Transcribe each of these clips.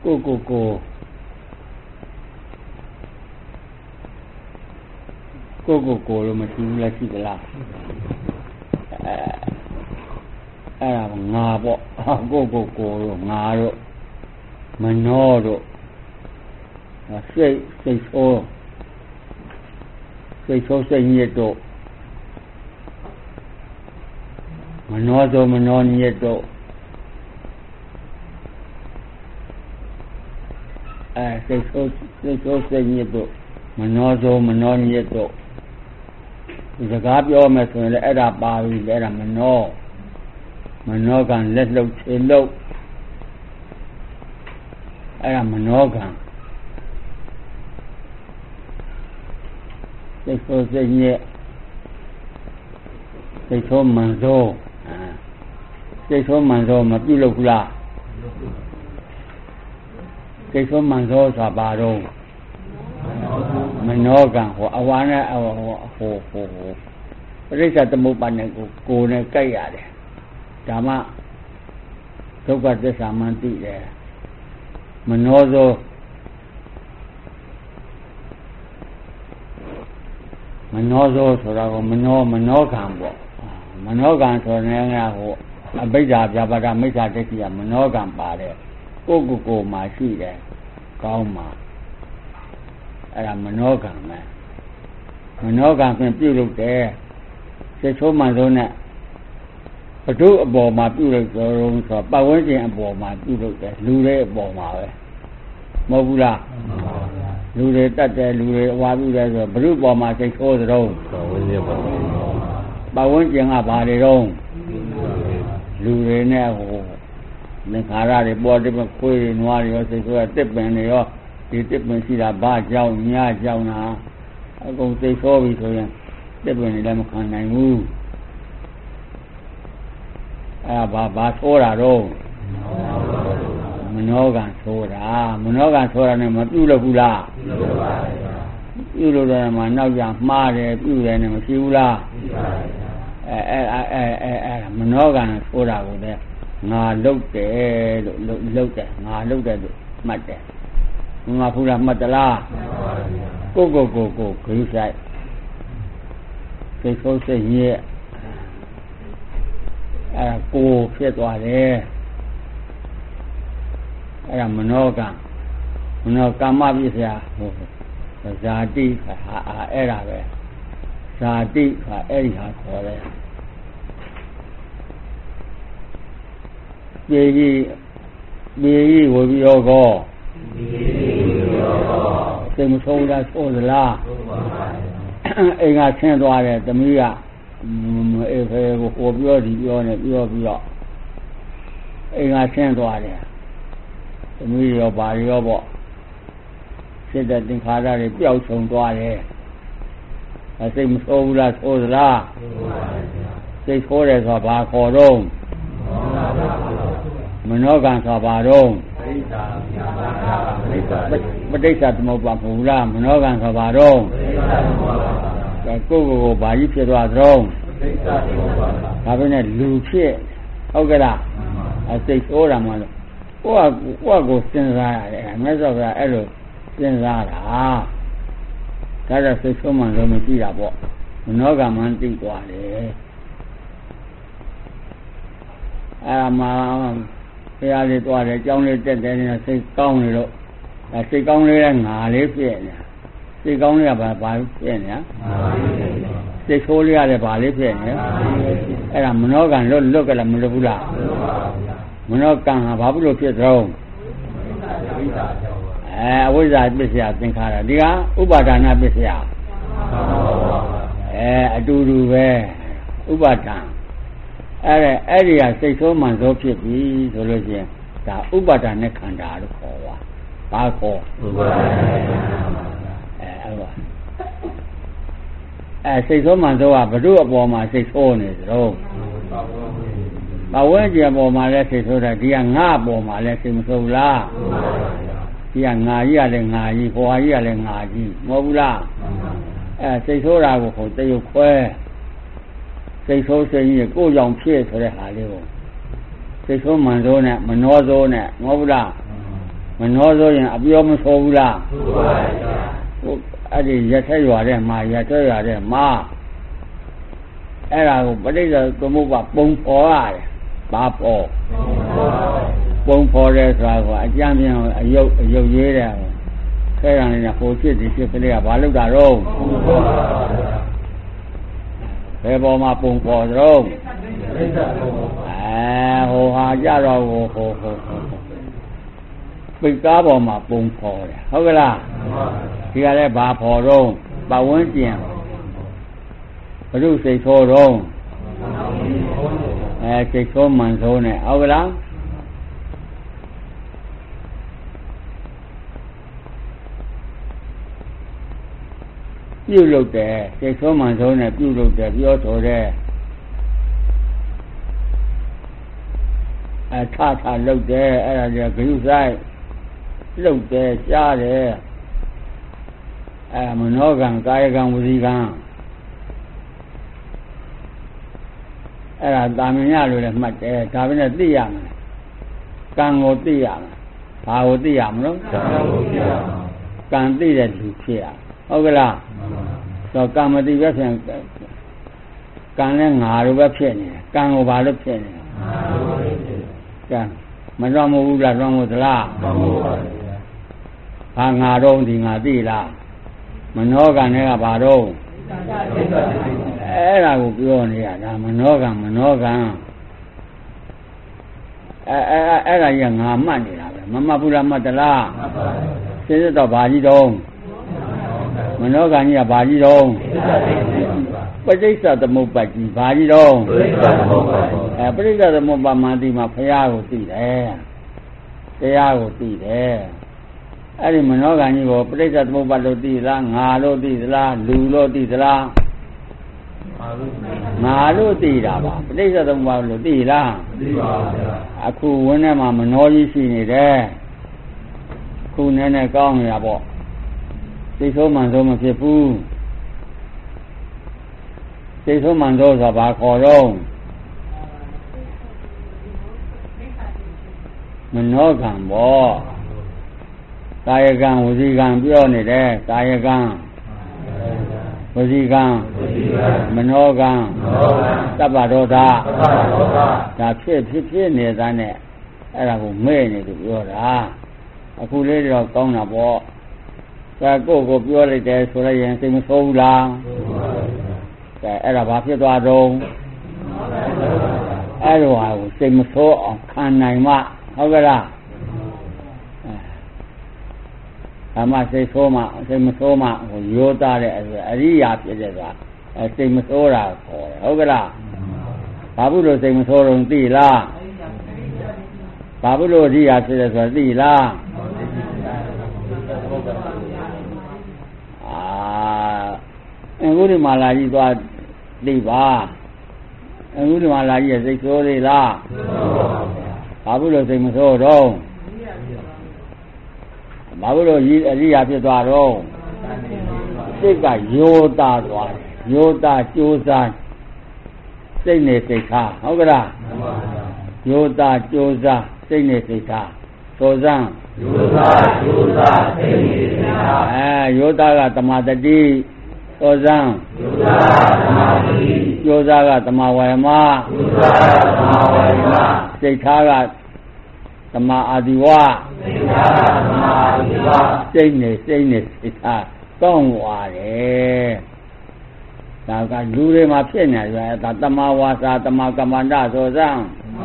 လို့မရှိဘူးလားရှိသလားအဲ့ဒါငါပေါ့ကိုတို့ငါတို့မနောတို့စိတ်ဆိုးစိတ်ညစ်တို့မနောဆိုမနောညစ်တို့စိတ်ဆိုးစိတ်ညစ်တို့မနောဆိုမနောညစ်တို့စကားပြောမယ်ဆိုရင်လည်းအဲ့ဒါပါပြီအဲ့ဒါမနောကံလက်လှုပ်ခြေလှုပ်အဲ့ဒါမနောကံစိတ်ဆိုးစိတ်ညစ်စိတ်ဆိုးမှန်ဆိုးစိတ်ဆိုးမှန်ဆိုးမပြုတ်လို့ဘူးလားစိတ်ဆိုးမှန်ဆိုးဆိုတာဘာတော့မနောကံဟောအဝါနဲ့ဟိုပရိစ္ဆသမုပ္ပါဒ်နဲ့ကိုနဲ့ကြိုက်ရတယ်ဒါမှဒုက္ခသစ္စာမှန်သိတယ်မနောဆိုဆိုတာကမနောကံပေါ့မနောကံဆိုတဲ့ကဟိုအဘိဓါပြပါဒမိစ္ဆာဒိဋ္ဌိကမနောကံပါတယ်ကိုမှရှိတယ်ကောင်းမှာအဲ့ဒါမနောကံပဲမနောကံဖြင့်ပြုလုပ်တယ်စိတ်ဆိုးမှန်ဆုံးနဲ့ဘုဒ္ဓအပေါ်မှာပြုလုပ်ကြတော့ဆိုပတ်ဝန်းကျင်အပေါ်မှာပြုလုပ်တယ်လူတွေအပေါ်မှာပဲမဟုတ်ဘူးလားလူတွေတတ်တယ်လူတွေအဝါပြုတယ်ဆိုဘုဒ္ဓပေါ်မှာစိတ်ဆိုးသတုံးပတ်ဝန်းကျင်ကဘာတွေတော့လူတွေနဲ့ဟိုသင်္ခါရတွေပေါ်တယ်ခွေးတွေနွားတွေရောစိတ်ဆိုးရတစ်ပင်တွေရောဒီတစ်ပင်ရှိတာဘာကြောင့်ညကြောင့်လားအကုန်စိတ်ဆိုးပြီဆိုရင်တစ်ပင်တွေလည်းမခံနိုင်ဘူးအဲ့ဒါဘာဆိုးတာတော့မနောကံဆိုးတာနဲ့မပြုတ်လို့ဘူးလားပြုတ်လို့တယ်မှာနောက်ကြမှားတယ်ပြုတ်တယ်နဲ့မရှိဘူးလားမနောကံဆိုးတာကိုလည်းငါလုတ်တယ်လို့လုတ်တယ်ငါလုတ်တယ်လို့မှတ်တယ်ငါဖူးတာမှတ်သလားကိုဂိမ်းဆိုင်စိတ်ဆိုးစိတ်ညစ်အဲ့ဒါကိုဖြစ်သွားတယ်အဲ့ဒါမနောကံကာမပစ္စယဟိုဇာတိဟာအဲ့ဒါပဲဇာတိဟာအဲ့ဒီဟာခေါ်တယ်ပြေကြီးဝေပြီးရောကောစိတ်မဆိုးလားဆိုးသလားအိမ်ကဆင်းသွားတယ်သမီးကအေးဖေကိုဟိုပြောဒီပြောနေပြောပြီးတော့အိမ်ကဆင်းသွားတယ်သမီးရောဘာရောပေါ့စိတ်တဲ့သင်္ခါရတွေပျောက်ဆုံးသွားတယ်စိတ်မဆိုးဘူးလားဆိုးသလားစိတ်ဆိုးတယ်ဆိုတာဘာခေါ်တော့မနောကံဆိုတာဘာတော့ပဋိစ္စသမုပ္ပါဒ်မဟုတ်လားမနောကံဆိုတာဘာတော့ကိုဘာကြီးဖြစ်သွားသလုံးဒါပဲနဲ့လူဖြစ်ဟုတ်ကဲ့လားစိတ်ဆိုးတာမှလို့ကိုစဉ်းစားရတယ်မြတ်စွာဘုရားအဲ့လိုစဉ်းစားတာဒါတော့စိတ်ဆိုးမှလုံးမရှိတာပေါ့မနောကမှန်သိသွားတယ်အဲ့မှာဘုရားလေးသွားတယ်ကျောင်းလေးတက်တယ်နဲ့စိတ်ကောင်းနေတော့စိတ်ကောင်းလေးကငါလေးဖြစ်နေစိတ်ကောင်းလေးကဘာဖြစ်နေစိတ်ဆိုးလေးရတယ်ဘာလေးဖြစ်နေအဲ့ဒါမနောကံလွတ်ကြလားမလွတ်ဘူးလားမနောကံဟာဘာဖြစ်လို့ဖြစ်တော့အဝိဇ္ဇာပစ္စယသင်္ခါရဒီကဥပါဒနာပစ္စယအတူတူပဲဥပါဒံအဲ့ဒီကစိတ်ဆိုးမှန်ဆိုးဖြစ်ပြီဆိုလို့ရှိရင်ဒါဥပါဒณะခန္ဓာလို့ခေါ်ပါဘာခေါ်ဥပါဒณะစိတ်ဆိုးမှန်ဆိုးကဘု து အပေါ်မှာစိတ်ဆိုးနေသလိုဘဝဉ္ဇဉ်အပေါ်မှာလည်းစိတ်ဆိုးတယ်ဒီကငါအပေါ်မှာလည်းစိတ်မဆိုးဘူးလားဒီကငါကြီးကလည်းငါကြီးဟိုဟာကြီးကလည်းငါကြီးမဟုတ်ဘူးလားစိတ်ဆိုးတာကိုဟိုတရုပ်ခွဲစိတ်ဆိုးစိတ်ကြီးကိုကြောင့်ဖြစ်ဆိုတဲ့ဟာလေးကိုစိတ်ဆိုးမှန်ဆိုးနဲ့မနှောဆိုးနဲ့မဟုတ်ဘူးလားမနှောဆိုရင်အပြောမဆိုဘူးလားဆိုပါဗျာအဲ့ဒီရထက်ရွာတဲ့မှာရထက်ရွာတဲ့မှာအဲ့ဒါကိုပဋိစ္စသမုပ္ပါပုံပေါ်ရတယ်ဘာပေါ်ပုံပေါ်တယ်ဆိုတာကအကြမ်းပြန်အယုတ်ရေးတယ်ခဲရံနေတာဟိုဖြစ်ဒီဖြစ်ကလေးကဘာလုပ်တာတော့ဘယ်ပေါ်မှာပုံပေါ်တော့ဟိုဟာကြတော့ဟိုပိတ်ကားပေါ်မှာပုံပေါ်တယ်ဟုတ်ကလားဒီကလည်းဘာပေါ်တော့ပတ်ဝန်းကျင်ဘုရုစိတ်ဆိုးတော့စိတ်ဆိုးမှန်ဆိုးနဲ့ဟုတ်ကလားပြုလုပ်တယ်စိတ်ဆိုးမှန်ဆိုးနဲ့ပြုလုပ်တယ်ပြောဆိုတယ်ထလုပ်တယ်အဲ့ဒါကြီးဂရုစိုက်လုပ်တယ်ကြားတယ်မနောကံကာယကံဝစီကံအဲ့ဒါတာမင်ရလို့လည်းမှတ်တယ်ဒါပဲနဲ့သိရမယ်ကံကိုသိရမယ်ဘာကိုသိရမလို့ကံကိုသိရမယ်ကံသိတဲ့လူဖြစ်ရဟုတ်ကလားဆိုကံမသိပဲဖြစ်ကံနဲ့ငါလိုပဲဖြစ်နေတယ်ကံကိုဘာလို့ဖြစ်နေလဲကံမလွန်မဘူးလားလွန်မို့သလားလွန်မို့ပါဗျာဘာငါတော့ဒီငါသိလားမနောကံနဲ့ကဘာတော့အဲ့ဒါကိုပြောနေရတာမနောကံအဲ့ဒါကြီးငါမှတ်နေတာပဲမမှတ်ဘူးလားမှတ်သလားမှတ်ပါဘူးသိတော့ဘာကြီးတော့မနောကံကြီးကဘာကြီးတော့ပဋိစ္စသမုပ္ပါကြီးဘာကြီးတော့ပဋိစ္စသမုပ္ပါမှဒီမှာဘုရားကိုသိတယ်တရားကိုသိတယ်အဲ့ဒီမနောကံကြီးကိုပဋိစ္စသမုပ္ပါလို့သိလားငါလို့သိသလားလူလို့သိသလားငါလို့သိတာပါပဋိစ္စသမုပ္ပါလို့သိလားသိပါဗျာအခုဝင်းထဲမှာမနောကြီးရှိနေတယ်ခုနည်းနည်းကောင်းနေတာပေါ့စိတ်ဆိုးမှန်ဆိုးမဖြစ်ဘူးစိတ်ဆိုးမှန်ဆိုးဆိုတာဘာခေါ်တော့မနောကံပေါ့ကာယကံဝစီကံပြောနေတယ်ကာယကံဝစီကံမနောကံသဗ္ဗဒေါသဒါဖြစ်နေတာနဲ့အဲ့ဒါကိုမဲ့နေလို့ပြောတာအခုလေးတော့ကောင်းတာပေါ့ဒါကိုပြောလိုက်တယ်ဆိုလိုက်ရင်စိတ်မဆိုးဘူးလားအဲ့ဒါဘာဖြစ်သွားတော့အဲ့လိုဟာကိုစိတ်မဆိုးအောင်ခံနိုင်မှဟုတ်ကလားအမှစိတ်ဆိုးမှစိတ်မဆိုးမှဟိုရိုးသားတဲ့အရိယာဖြစ်တဲ့ကစိတ်မဆိုးတာခေါ်တယ်ဟုတ်ကလားဘာဘူးလို့စိတ်မဆိုးတော့သိလားဘာဘူးလို့အရိယာဖြစ်တဲ့ဆိုတာသိလားအခုဒီမှာလာကြီးသွားသိပါအခုဒီမှာလာကြီးစိတ်ဆိုးသေးလားဘာဘူးလို့စိတ်မဆိုးတော့ဘာလို့အရိယာဖြစ်သွားတော့စိတ်ကယောသားသွားယောသားကြိုးစားစိတ်နဲ့စိတ်ထားဟုတ်ကလားယောသားကြိုးစားစိတ်နဲ့စိတ်ထားသောစံယောသားကြိုးစားစိတ်နဲ့စိတ်ထားယောသားကတမာတတိသောစံယောသားတမာတတိကြိုးစားကတမာဝါယမကြိုးစားတမာဝါယမစိတ်ထားကတမာအာဒီဝစိတ်နဲ့စိတ်ထားကောင်းသွားတယ်ဒါကလူတွေမှာဖြစ်နေတယ်ဒါတမာဝါစာတမာကမ္မန္တဆိုစံ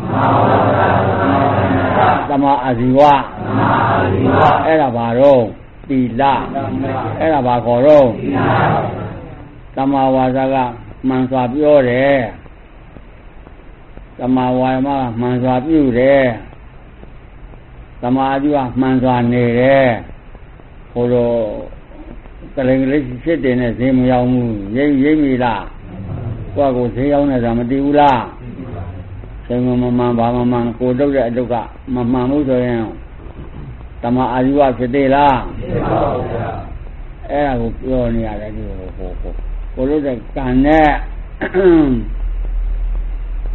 တမာအာဒီဝအဲ့ဒါဘာတော့တိလအဲ့ဒါဘာခေါ်တော့တမာဝါစာကမှန်စွာပြောတယ်တမာဝါယမကမှန်စွာပြုတယ်သမာဓိကမှန်စွာနေတယ်ဟိုလိုကလေးကလေးဖြစ်တယ်နဲ့ဈေးမရောက်ဘူးရိပ်မိလားကိုယ့်ကိုဈေးရောက်နေတာမသိဘူးလားစိတ်မမှန်ဘာမမှန်ကိုလုပ်တဲ့အလုပ်ကမမှန်ဘူးဆိုရင်သမာအာယုဖြစ်သေးလားဖြစ်ပါဘူးဗျာအဲ့ဒါကိုပြောနေရတယ်ဒီကိုလုပ်တဲ့ကံနဲ့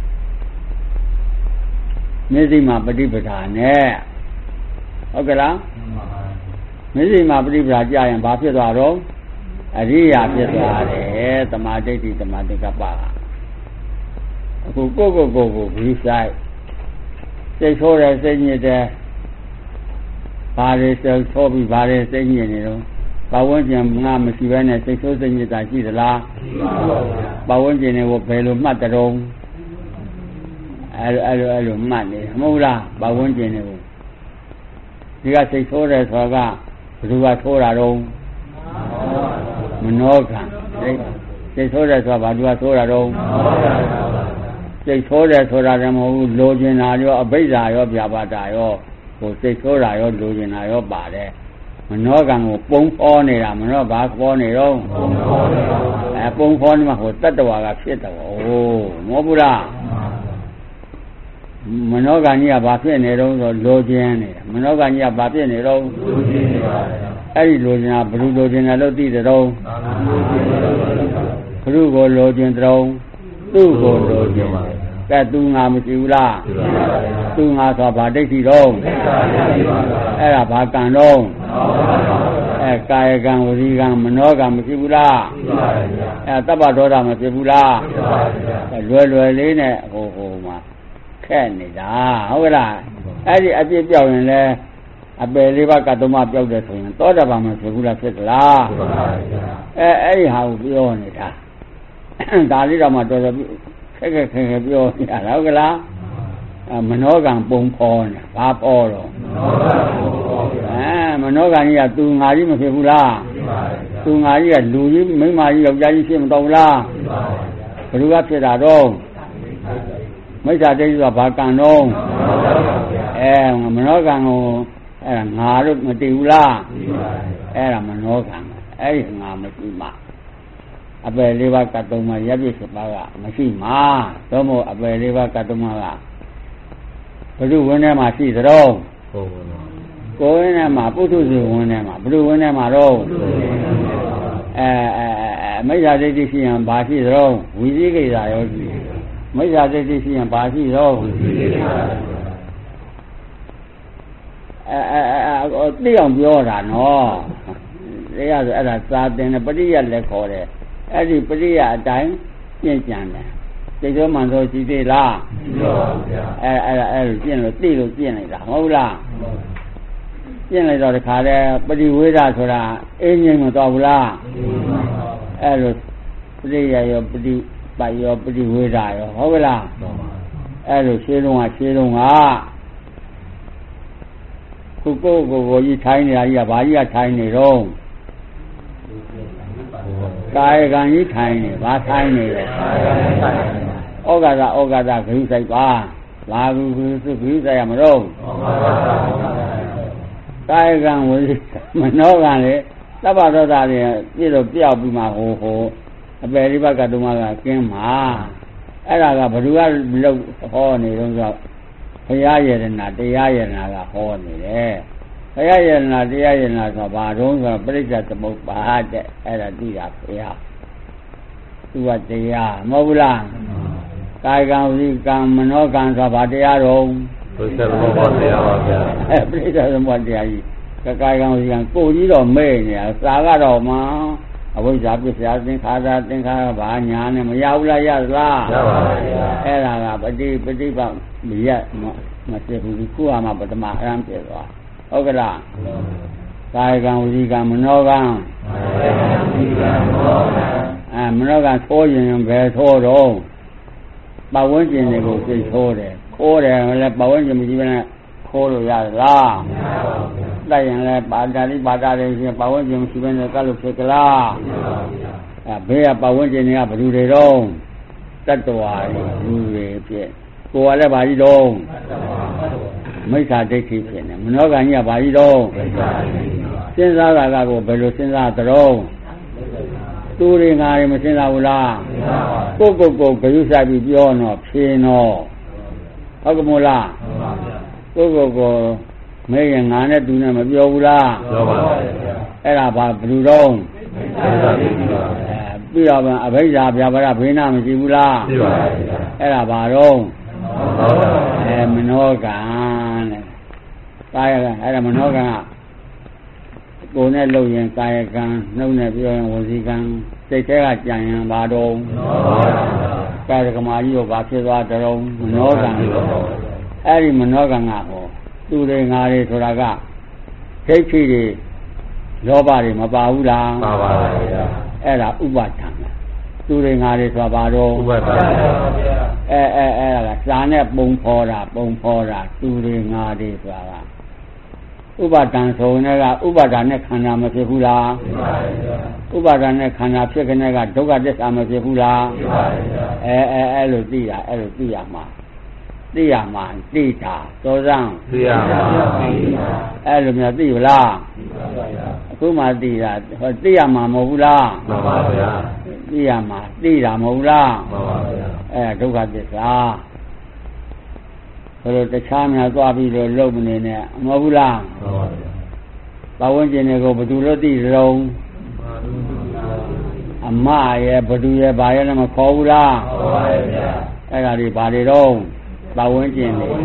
မျက်စိမှာပฏิပဒါနဲ့ဟုတ်ကဲ့လားမရှိမှပြိပ္ပာကြရင်ဘာဖြစ်သွားတော့အရိယာဖြစ်သွားတယ်သမာဓိဋ္ဌိသမာဓိကပ္ပအခုကိုဂရုစိုက်စိတ်ဆိုးတယ်စိတ်ညစ်တယ်ဘာတွေစိတ်ဆိုးပြီးဘာတွေစိတ်ညစ်နေတော့ဘဝဉ္ဇဉ်ငါမရှိဘဲနဲ့စိတ်ဆိုးစိတ်ညစ်တာရှိသလားရှိပါဘူးဘဝဉ္ဇဉ်တွေကိုဘယ်လိုမှတ်တုံးအဲ့လိုမှတ်နေမဟုတ်လားဘဝဉ္ဇဉ်တွေကိုဒီကစိတ်ဆိုးတယ်ဆိုတာကဘယ်သူကဆိုးတာတော့မနောကံစိတ်ဆိုးတယ်ဆိုတာဘာသူကဆိုးတာတော့စိတ်ဆိုးတယ်ဆိုတာလည်းမဟုတ်ဘူးလိုချင်တာရောအဘိဓါရောဗျာပါဒာရောဟိုစိတ်ဆိုးတာရောလိုချင်တာရောပါတယ်မနောကံကိုပုံဖော်နေတာမနောဘာဖော်နေတော့ပုံဖော်နေမှာဟိုတတ္တဝါကဖြစ်တယ်ဟိုမဟုတ်ဘူးလားမနောကံကြီးကဘာဖြစ်နေတော့ဆိုလိုချင်နေတာမနောကံကြီးကဘာဖြစ်နေတော့လိုချင်နေပါအဲ့ဒီလိုချင်တာဘယ်လိုလိုချင်တယ်လို့သိတဲ့တော့ဘုရုကိုလိုချင်တဲ့သူ့ကိုလိုချင်ကဲသူငါမရှိဘူးလားသူငါဆိုဘာဒိဋ္ဌိတော့အဲ့ဒါဘာကံတော့ကာယကံဝစီကံမနောကံမရှိဘူးလားတပ္ပဒေါသမဖြစ်ဘူးလားလွယ်လေးနဲ့ဟိုမှာခက်နေတာဟုတ်ကလားအဲ့ဒီအပြစ်ပြောက်ရင်လည်းအပယ်လေးပါးကတ္တမပြောက်တယ်ဆိုရင်သောတာပန်မဖြစ်ဘူးလားဖြစ်သလားအဲ့ဒီဟာကိုပြောနေတာဒါလေးတော့မှတော်တော်ခက်ပြောနေတာဟုတ်ကလားမနောကံပုံဖော်နေဘာဖော်တော့မနောကံကြီးကသူငါကြီးမဖြစ်ဘူးလားသူငါကြီးကလူကြီးမိန်းမကြီးယောက်ျားကြီးဖြစ်မတော့ဘူးလားဘယ်သူကဖြစ်တာတော့မိစ္ဆာဒိဋ္ဌိကဘာကံတော့မနောကံကိုအဲ့ဒါငါတို့မတည်ဘူးလားအဲ့ဒါမနောကံအဲ့ဒီငါမရှိမှအပယ်လေးပါးကတ္တမရပ်ပြစ်7ပါးကမရှိမှသို့မဟုတ်အပယ်လေးပါးကတ္တမကဘုရုဝင်းထဲမှာရှိသတော့ကိုယ်ဝင်းထဲမှာပုထုဇဉ်ဝင်းထဲမှာဘုရုဝင်းထဲမှာတော့မိစ္ဆာဒိဋ္ဌိရှိရင်ဘာရှိသတော့ဝိသိကိစ္စရောရှိမိစ္ဆာဒိဋ္ဌိရှိရင်ဘာရှိတော့သိအောင်ပြောတာနော်တရားဆိုအဲ့ဒါသာသင်တဲ့ပရိယတ်လည်းခေါ်တယ်အဲ့ဒီပရိယတ်အတိုင်းပြင့်ကြံတယ်သိသောမှန်သောရှိသေးလားရှိပါဘူးဗျာအဲ့လိုပြင့်လို့သိလို့ပြင့်လိုက်တာမဟုတ်လားပြင့်လိုက်တော့တခါလဲပရိဝေဒဆိုတာအင်းငိမ့်မတော်ဘူးလားအဲ့လိုပရိယရောပရိပတ်ရောပရိဝေဒရောဟုတ်ကလားအဲ့လိုရှင်းလုံးကခုကိုကြီးထိုင်းနေတာကြီးကဘာကြီးကထိုင်းနေတော့ကာယကံကြီးထိုင်းနေဘာထိုင်းနေလဲဩဃာသဂရုစိုက်ပါဘာဂရုစိုက်ရမလို့ကာယကံဝိမနောကံလေသဗ္ဗဒေါသတွေပြည့်တော့ပြောက်ပြီးမှဟိုအပယ်လေးပါးကတ္တမကကင်းမှာအဲ့ဒါကဘယ်သူကလောက်ဟောနေတော့ဆိုဘုရားယရနာတရားယရနာကဟောနေတယ်ဘုရားယရနာတရားယရနာဆိုဘာတုံးဆိုပရိစ္ဆေသမုပ္ပါဒတဲ့အဲ့ဒါသိတာဘုရားသူကတရားမဟုတ်ဘူးလားကာယကံဝစီကံမနောကံဆိုဘာတရားတော့ပရိစ္ဆေသမုပ္ပါဒတရားပါဗျာပရိစ္ဆေသမုပ္ပါဒတရားကြီးကာယကံဝစီကံကိုကြီးတော့မဲ့နေတာစာကတော့မှအဝိဇ္ဇာပစ္စယသင်္ခါရဘာညာနဲ့မရဘူးလားရသလားရပါပါဗျာအဲ့ဒါကပฏิပတ်မရမဖြစ်ဘူးခုဟာမှပထမအရမ်းဖြစ်သွားဟုတ်ကလားကာယကံဝစီကံမနောကံမနောကံသိုးရင်ဘယ်သိုးတော့ပတ်ဝန်းကျင်တွေကိုသိသိုးတယ်ခိုးတယ်လည်းပတ်ဝန်းကျင်မရှိဘဲနဲ့ခိုးလို့ရသလားမရပါဘူးတိုက်ရင်လည်းပါတာလေးရှင်ပတ်ဝန်းကျင်မရှိဘဲနဲ့ကတ်လို့ဖြစ်ကလားဘေးကပတ်ဝန်းကျင်တွေကဘယ်သူတွေတော့တတ္တဝါတွေလူတွေဖြစ်ကိုယ်ကလည်းဘာကြီးတော့မိစ္ဆာဒိဋ္ဌိဖြစ်နေမနောကံကြီးကဘာကြီးတော့စဉ်းစားတာကကိုဘယ်လိုစဉ်းစားသလဲသူတွေငါတွေမစဉ်းစားဘူးလားကိုဂရုစိုက်ပြီးပြောတော့ဖြေတော့ဟုတ်ကမို့လားကိုမဲရင်ငါနဲ့သူနဲ့မပြောဘူးလားပြောပါဘူးအဲ့ဒါဘာဘယ်လိုတော့ပြီးတော့အဘိဓါဗျာပါဒဘေးနာမရှိဘူးလားရှိပါဘူးအဲ့ဒါဘာတော့မနောကံတဲ့ကာယကအဲ့ဒါမနောကံကကိုယ်နဲ့လှုပ်ရင်ကာယကံနှုတ်နဲ့ပြောရင်ဝစီကံစိတ်ထဲကကြံရင်ဘာတော့ကာယကမာကြီးကိုဘာဖြစ်သွားတုံးမနောကံအဲ့ဒီမနောကံကဟောသူတွေငါတွေဆိုတာကဒိဋ္ဌိတွေလောဘတွေမပါဘူးလားပါပါဗျာအဲ့ဒါဥပါဒံသူတွေငါတွေဆိုတာဘာတော့ဥပါဒံအဲ့ဒါကစာနဲ့ပုံဖော်တာသူတွေငါတွေဆိုတာကဥပါဒံဆိုရင်ကဥပါဒံနဲ့ခန္ဓာမဖြစ်ဘူးလားဖြစ်ပါဗျာဥပါဒံနဲ့ခန္ဓာဖြစ်တဲ့ကဒုက္ခသစ္စာမဖြစ်ဘူးလားဖြစ်ပါဗျာအဲ့လိုသိတာအဲ့လိုသိရမှာသိတာသောစံသိရမှာအဲ့လိုမျိုးသိဗလားသိပါဗျာအခုမှသိတာဟောသိရမှာမဟုတ်ဘူးလားမှန်ပါဗျာသိရမှာသိတာမဟုတ်ဘူးလားမှန်ပါဗျာအဲ့ဒုက္ခသစ္စာဘယ်လိုတခြားများသွားပြီးတော့လုံမနေနဲ့မဟုတ်ဘူးလားမှန်ပါဗျာဘာဝန်းကျင်တွေကိုဘယ်သူလို့သိကြုံအမရဲ့ဘယ်သူရဲ့ဘာရဲ့လည်းမခေါ်ဘူးလားခေါ်ပါရဲ့ဗျာအဲ့ဒါတွေဘာတွေတော့ဘာဝန်းကျင်တွေ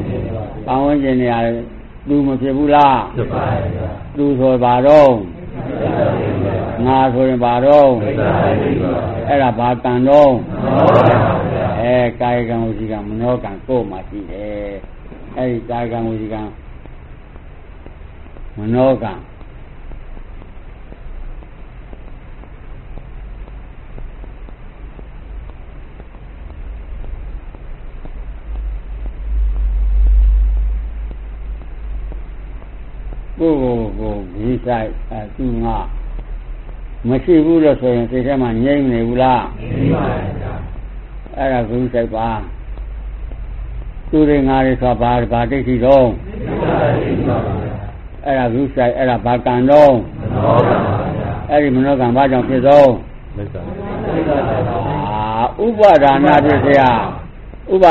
လူမဖြစ်ဘူးလားဖြစ်ပါရဲ့ဗျာလူဆိုဘာတော့ငါဆိုရင်ဘာတော့အဲ့ဒါဘာကံတော့ကာယကံဝစီကံမနောကံကိုယ်မှာရှိတယ်အဲ့ဒီကာယကံဝစီကံမနောကံကိုဒီဆိုင်သူငါမရှိဘူးလို့ဆိုရင်စိတ်ထဲမှာငြိမ့်နေဘူးလားမရှိပါဘူးဗျာအဲ့ဒါဂုဏ်ဆိုင်ပါသူတွေငါတွေဆိုဘာဒိဋ္ဌိတော့အဲ့ဒါဂုဏ်ဆိုင်အဲ့ဒါဘာကံတော့အဲ့ဒီမနောကံဘာကြောင့်ဖြစ်သောဥပါဒနာဖြစ်เสียဒိဋ္ဌိ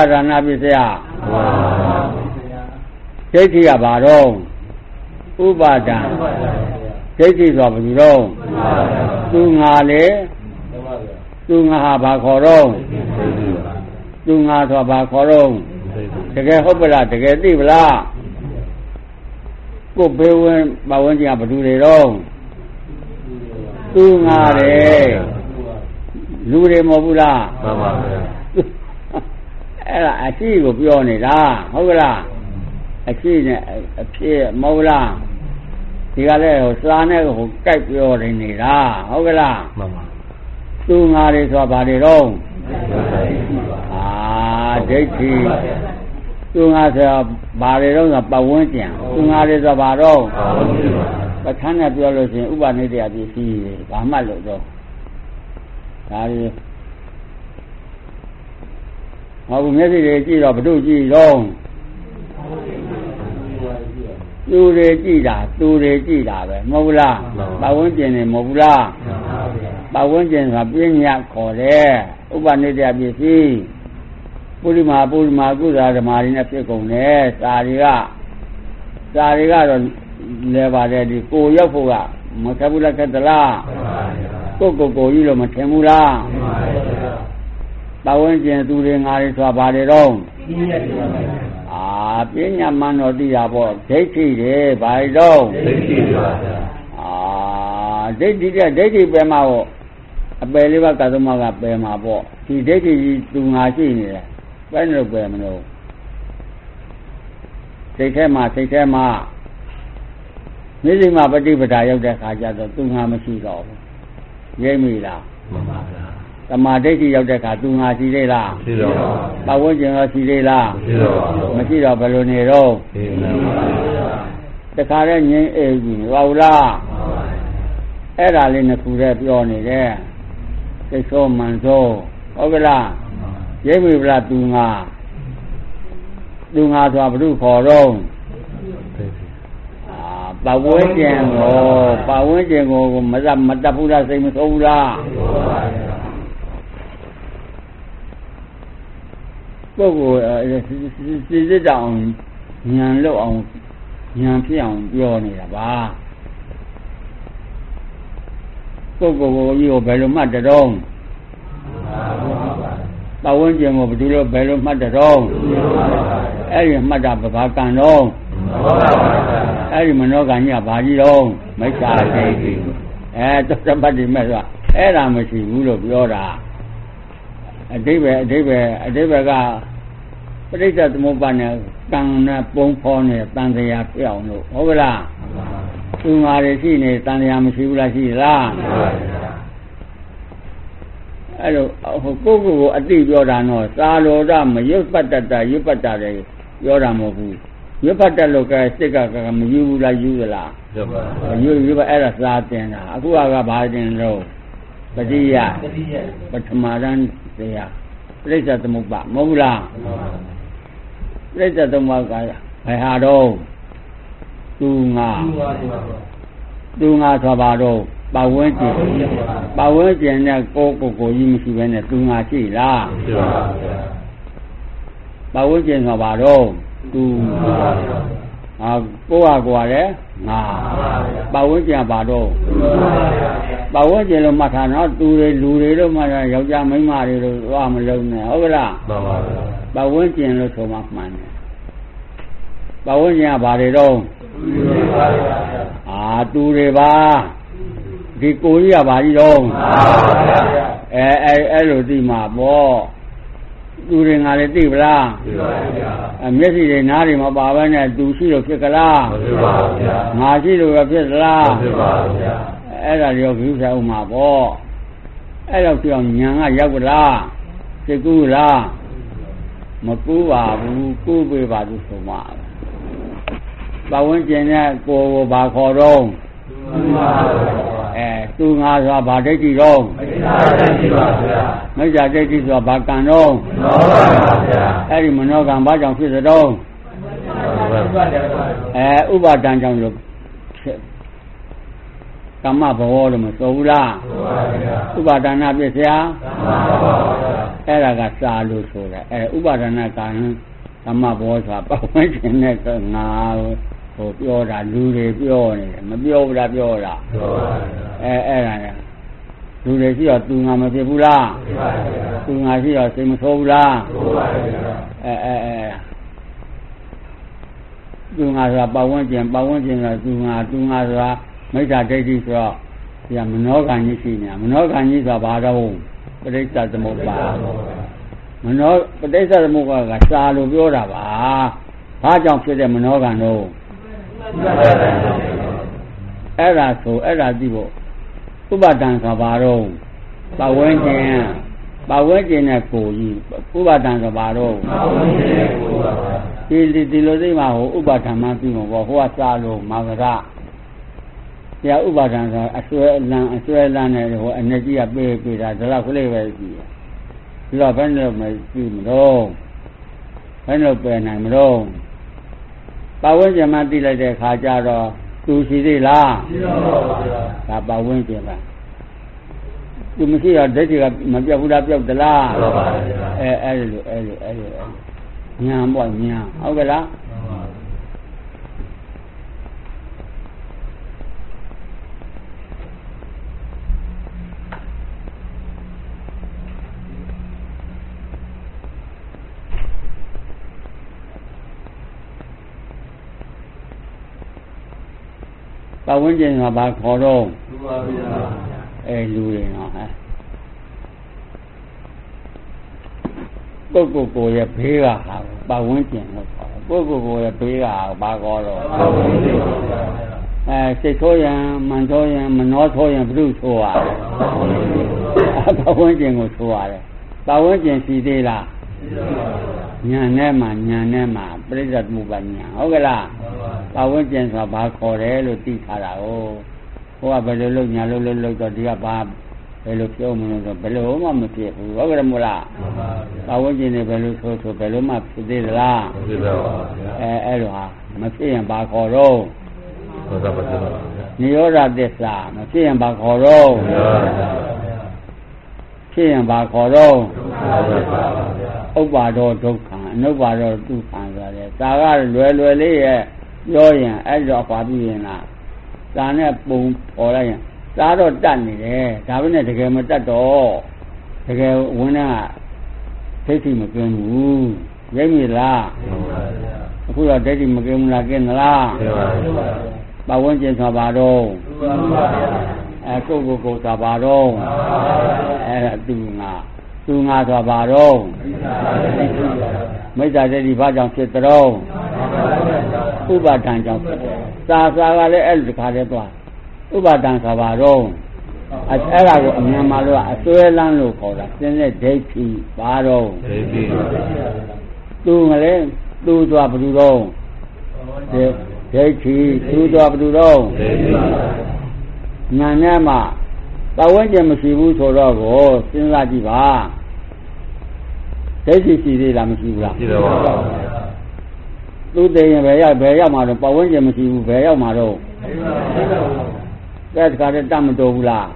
ကဘာတော့ဥပါဒံဒိဋ္ဌိဆိုဘယ်လိုတော့သူငါလေသူငါဟာဘာခေါ်တော့သူငါဆိုဘာခေါ်တော့တကယ်ဟုတ်ပလားတကယ်သိပလားကိုဘေးဝင်ပဝန်းကျင်ကဘယ်သူတွေတော့သူငါလေလူတွေမဟုတ်ဘူးလားမှန်ပါဗျာအဲ့ဒါအရှိကိုပြောနေတာဟုတ်ကလားအရှိနဲ့အဖြစ်မဟုတ်လားဒီကလည်းစာနဲ့ကြိုက်ပြောနေတာဟုတ်ကလားမှန်ပါသူငါတွေဆိုဘာတွေတော့ဒိဋ္ဌိသူငါဆိုဘာတွေတော့ဆိုပဝန်းကျင်သူငါတွေဆိုဘာတော့ပဋ္ဌာန်းနဲ့ပြောလို့ရှိရင်ဥပနိဒေယပစ္စည်းဘာမှလို့တော့ဒါတွေဟောဘူးမျက်စိတွေကြည့်တော့ဘု து ကြည့်တော့သူတွေကြည့်တာပဲမဟုတ်လားပဝန်းကျင်နေမဟုတ်ဘူးလားပဝန်းကျင်ဆိုတာပညာခေါ်တယ်ဥပနိဒေယပစ္စည်းပုရိမာကုသာဓမ္မာတွေနဲ့ဖြစ်ကုန်တယ်စာတွေကတော့လဲပါတယ်ဒီကိုရောက်ဖို့ကမခက်ဘူးလားခက်သလားကိုကြီးလို့မထင်ဘူးလားပဝန်းကျင်သူတွေငါတွေဆိုတာဘာတွေတော့ပညာမှန်တော့သိတာပေါ့ဒိဋ္ဌိတွေဘာတော့ဒိဋ္ဌိပါဗျာဒိဋ္ဌိပဲမှာပေါ့အပယ်လေးပါးကသမကပယ်မှာပေါ့ဒီဒိဋ္ဌိကြီးသူငါရှိနေတယ်ဘယ်လိုပယ်မလို့စိတ်ထဲမှာမျက်စိမှာပฏิပဒါရောက်တဲ့ခါကျတော့သူငါမရှိတော့ဘူးရိပ်မိလားမှန်ပါဗျာသမာဓိဋ္ဌိရောက်တဲ့ခါသူငါရှိသေးလားရှိတော့ပါဝန်းကျင်ရောရှိသေးလားရှိတော့မရှိတော့ဘယ်လိုနေတော့တခါတည်းငြိမ်းအေးပြီဟုတ်လားအဲ့ဒါလေးနှစ်ခုတည်းပြောနေတယ်စိတ်ဆိုးမှန်ဆိုးဟုတ်ကလားရိပ်မိဗလားသူငါဆိုတာဘု து ခေါ်တော့ပဝန်းကျင်ကိုမတတ်ဘူးလားစိတ်မဆိုးဘူးလားပုဂ္ဂိုလ်စစ်တောင်ဉာဏ်လောက်အောင်ဉာဏ်ဖြစ်အောင်ပြောနေတာပါပုဂ္ဂိုလ်ကိုကြီးကိုဘယ်လိုမှတ်တတော့ပဝန်းကျင်ကိုဘယ်လိုဘယ်လိုမှတ်တတော့အဲ့ဒီမှတ်တာဘာကံတော့အဲ့ဒီမနောကံကြီးကဘာကြီးတော့မိစ္ဆာဒိဋ္ဌိသောတပတ္တိမဲ့ဆိုတာအဲ့ဒါမရှိဘူးလို့ပြောတာအတိပ္ပယ်ကပဋိစ္စသမုပ္ပါဒ်နဲ့ကံနဲ့ပုံဖော်နေတန်တရားဖြစ်အောင်လို့ဟုတ်ကလားသူငါတွေရှိနေတန်တရားမရှိဘူးလားရှိလားအဲ့လိုကိုယ့်ကိုယ်အတိပြောတာတော့သာလောဒမရွတ်ပတ်တတ်ရွတ်ပတ်တာတွေပြောတာမဟုတ်ဘူးရွတ်ပတ်တတ်လို့ကစိတ်ကမယူဘူးလားယူသလားယူပါအဲ့ဒါသာတင်တာအခုကဘာတင်လို့ပတိယပထမရန်တရားပြိဿသမုပ္ပါမဟုတ်လားပြိဿသမုပ္ပါကဘယ်ဟာတော့သူငါဆိုပါတော့ပတ်ဝန်းကျင်နဲ့ကိုကြီးမရှိဘဲနဲ့သူငါရှိလားရှိပါဗျာပတ်ဝန်းကျင်ဆိုပါတော့သူကိုလည်းငါပတ်ဝန်းကျင်ပါတော့ပတ်ဝန်းကျင်လို့မှတ်ထားနော်သူတွေလူတွေလို့မှတ်ထားယောက်ျားမိန်းမတွေလို့သွားမလုံးနဲ့ဟုတ်ကလားမှန်ပါဗျာပတ်ဝန်းကျင်လို့ဆိုမှမှန်တယ်ပတ်ဝန်းကျင်ကဘာတွေတော့သူတွေပါဒီကိုကြီးကဘာကြီးတော့အဲ့လိုသိမှာပေါ့သူတွေငါလည်းသိပလားသိပါဗျာမျက်စိတွေနားတွေမပါဘဲနဲ့သူရှိလို့ဖြစ်ကြလားမဖြစ်ပါဘူးဗျာငါရှိလို့ပဲဖြစ်သလားမဖြစ်ပါဘူးဗျာအဲ့ဒါရောကိစ္စဥမှာပေါ့အဲ့တော့ပြောင်းညာကရောက်ကြလားသိကူလားမကူပါဘူးကူပေးပါသူဆိုမှာပတ်ဝန်းကျင်နဲ့ကိုယ်ဘာခေါ်တော့သူငါဆိုတာဗာဒိဋ္ဌိတော့မိစ္ဆာဒိဋ္ဌိဆိုတာဗာကံတော့အဲ့ဒီမနောကံဘာကြောင့်ဖြစ်သတော့ဥပါဒံကြောင့်လို့ကမ္မဘဝလို့မဆိုဘူးလားဥပါဒနာပြည့်စရာအဲ့ဒါကစာလို့ဆိုတယ်ဥပါဒနာကံကမ္မဘဝဆိုတာပတ်ဝန်းကျင်နဲ့ငါပြောတာလူတွေပြောနေတယ်မပြောဘူးလားပြောတာအဲ့ဒါလေလူတွေရှိတော့သူငါမဖြစ်ဘူးလားသူငါရှိတော့စိတ်မဆိုးဘူးလားသူငါဆိုတာပတ်ဝန်းကျင်ဆိုတာသူငါဆိုတာမိစ္ဆာဒိဋ္ဌိဆိုတော့ဒီမနောကံကြီးရှိနေတာမနောကံကြီးဆိုတာဘာတော့ပဋိစ္စသမုပ္ပါပဋိစ္စသမုပ္ပါကစာလို့ပြောတာပါဘာကြောင့်ဖြစ်တဲ့မနောကံတော့အဲ့ဒါကြည့်ဖို့ဥပါဒံကဘာတော့ပတ်ဝန်းကျင်နဲ့ကိုကြီးဥပါဒံကဘာတော့ဒီလိုသိမှာဥပါဒံမှပြီးမှာပေါ့ဟိုကစာလို့မာဂရဆရာဥပါဒံဆိုအစွဲလန်းနဲ့ဟိုအနေကြီးကပေးတာဒါတော့ခလေးပဲကြည့်ဒီတော့ဘယ်နဲ့မကြည့်မလို့ဘယ်နဲ့ပယ်နိုင်မလို့ပတ်ဝန်းကျင်မှသိလိုက်တဲ့ခါကျတော့သူရှိသေးလားရှိပါပါဗျာဒါပတ်ဝန်းကျင်ပါသူမရှိတော့ဒိဋ္ဌိကမပြောက်ဘူးလားပြောက်သလားမှန်ပါဗျာအဲ့လိုညာပေါ့ညာဟုတ်ကဲ့လားပတ်ဝန်းကျင်ကဘာခေါ်တော့လူပါဗျာလူတွေနော်ကိုယ့်ရဲ့ဘေးကဟာပတ်ဝန်းကျင်လို့ခေါ်တယ်ကိုယ့်ရဲ့ဘေးကဘာခေါ်တော့ပတ်ဝန်းကျင်ပါဗျာစိတ်ဆိုးရင်မှန်ဆိုးရင်မနှောဆိုးရင်ဘုရုဆိုးရတယ်ပတ်ဝန်းကျင်ကိုဆိုးရတယ်ပတ်ဝန်းကျင်ရှိသေးလားညာနဲ့မှာပြိဿသမုပ္ပါညာဟုတ်ကဲ့လားပတ်ဝန်းကျင်ဆိုတာဘာခေါ်တယ်လို့သိထားတာဟိုကဘယ်လိုလုပ်ညာလုပ်တော့ဒီကဘာဘယ်လိုပြောမလို့ဆိုဘယ်လိုမှမဖြစ်ဘူးဟုတ်ကဲ့မို့လားပတ်ဝန်းကျင်တွေဘယ်လိုဆိုဘယ်လိုမှဖြစ်သေးသလားမဖြစ်ပါဘူးအဲ့လိုဟာမဖြစ်ရင်ဘာခေါ်တော့နိရောဓသစ္စာမဖြစ်ရင်ဘာခေါ်တော့ဖြစ်ရင်ဘာခေါ်တော့ဥပါဒောဒုက္ခအနုပါဒောဒုက္ခဆိုတယ်ဒါကလွယ်လေးရဲ့ပြောရင်အဲ့တော့ပါပြီးရင်လားဒါနဲ့ပုံပေါ်လိုက်ရင်ဒါတော့တတ်နေတယ်ဒါပဲနဲ့တကယ်မတတ်တော့တကယ်ဝင်းကသိသိမကင်းဘူးရိပ်မိလားအခုတော့ဒိဋ္ဌိမကင်းဘူးလားကင်းသလားကင်းပါပြီပတ်ဝန်းကျင်ဆိုပါတော့ကိုယ်ဆိုပါတော့အဲ့ဒါသူငါဆိုပါတော့မိစ္ဆာဒိဋ္ဌိဘာကြောင့်ဖြစ်တော့ဥပါဒံကြောင့်ဖြစ်တယ်စာကလည်းအဲ့ဒီတစ်ခါတည်းသွားဥပါဒံဆိုပါတော့အဲ့ဒါကိုအမြန်မှလို့အစွဲလန်းလို့ခေါ်တာစင်းတဲ့ဒိဋ္ဌိဘာတော့ဒိဋ္ဌိသူကလည်းသူဆိုတာဘယ်သူတော့ဒိဋ္ဌိသူဆိုတာဘယ်သူတော့ဒိဋ္ဌိညာနဲ့မှပတ်ဝန်းကျင်မရှိဘူးဆိုတော့ကိုစဉ်းစားကြည့်ပါဒိဋ္ဌိရှိသေးလားမရှိဘူးလားရှိတော့ပါသူတည်ရင်ဘယ်ရောက်မှာတော့ပတ်ဝန်းကျင်မရှိဘူးဘယ်ရောက်မှာတော့တဲ့တခါတည်းတတ်မတော်ဘူးလား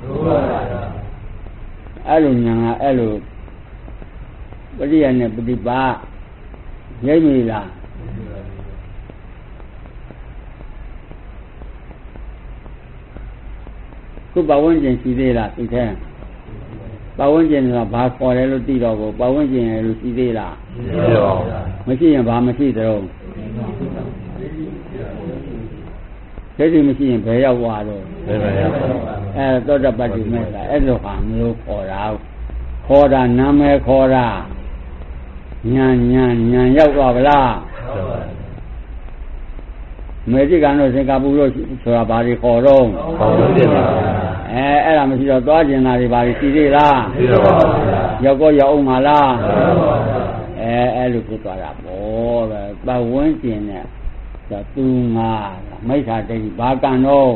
အဲ့လိုညာအဲ့လိုပရိယနဲ့ပฏิပါရိပ်မိလားခုပတ်ဝန်းကျင်ရှိသေးလားသိတဲ့ပတ်ဝန်းကျင်ကဘာခေါ်တယ်လို့သိတော့ကိုပတ်ဝန်းကျင်ရလို့ရှိသေးလားရှိပါဘူးမရှိရင်ဘာမရှိတော့ဒိဋ္ဌိမရှိရင်ဘယ်ရောက်သွားတော့ဘယ်ရောက်သောတပတ္တိမေတ္တာအဲ့လိုဟာမျိုးခေါ်တာနာမည်ခေါ်တာညာရောက်သွားဗလားမေတိကန်တို့စင်ကာပူတို့ဆိုတာဘာတွေခေါ်တော့ခေါ်လို့ဖြစ်ပါအဲ့ဒါမရှိတော့သွားကျင်တာတွေဘာတွေရှိသေးလားရှိတော့ပါဘူးရောက်အောင်မလားအဲ့လိုဖြစ်သွားတာပေါ့ပဲပတ်ဝန်းကျင်နဲ့သူငါမိစ္ဆာဒိဋ္ဌိဘာကံတော့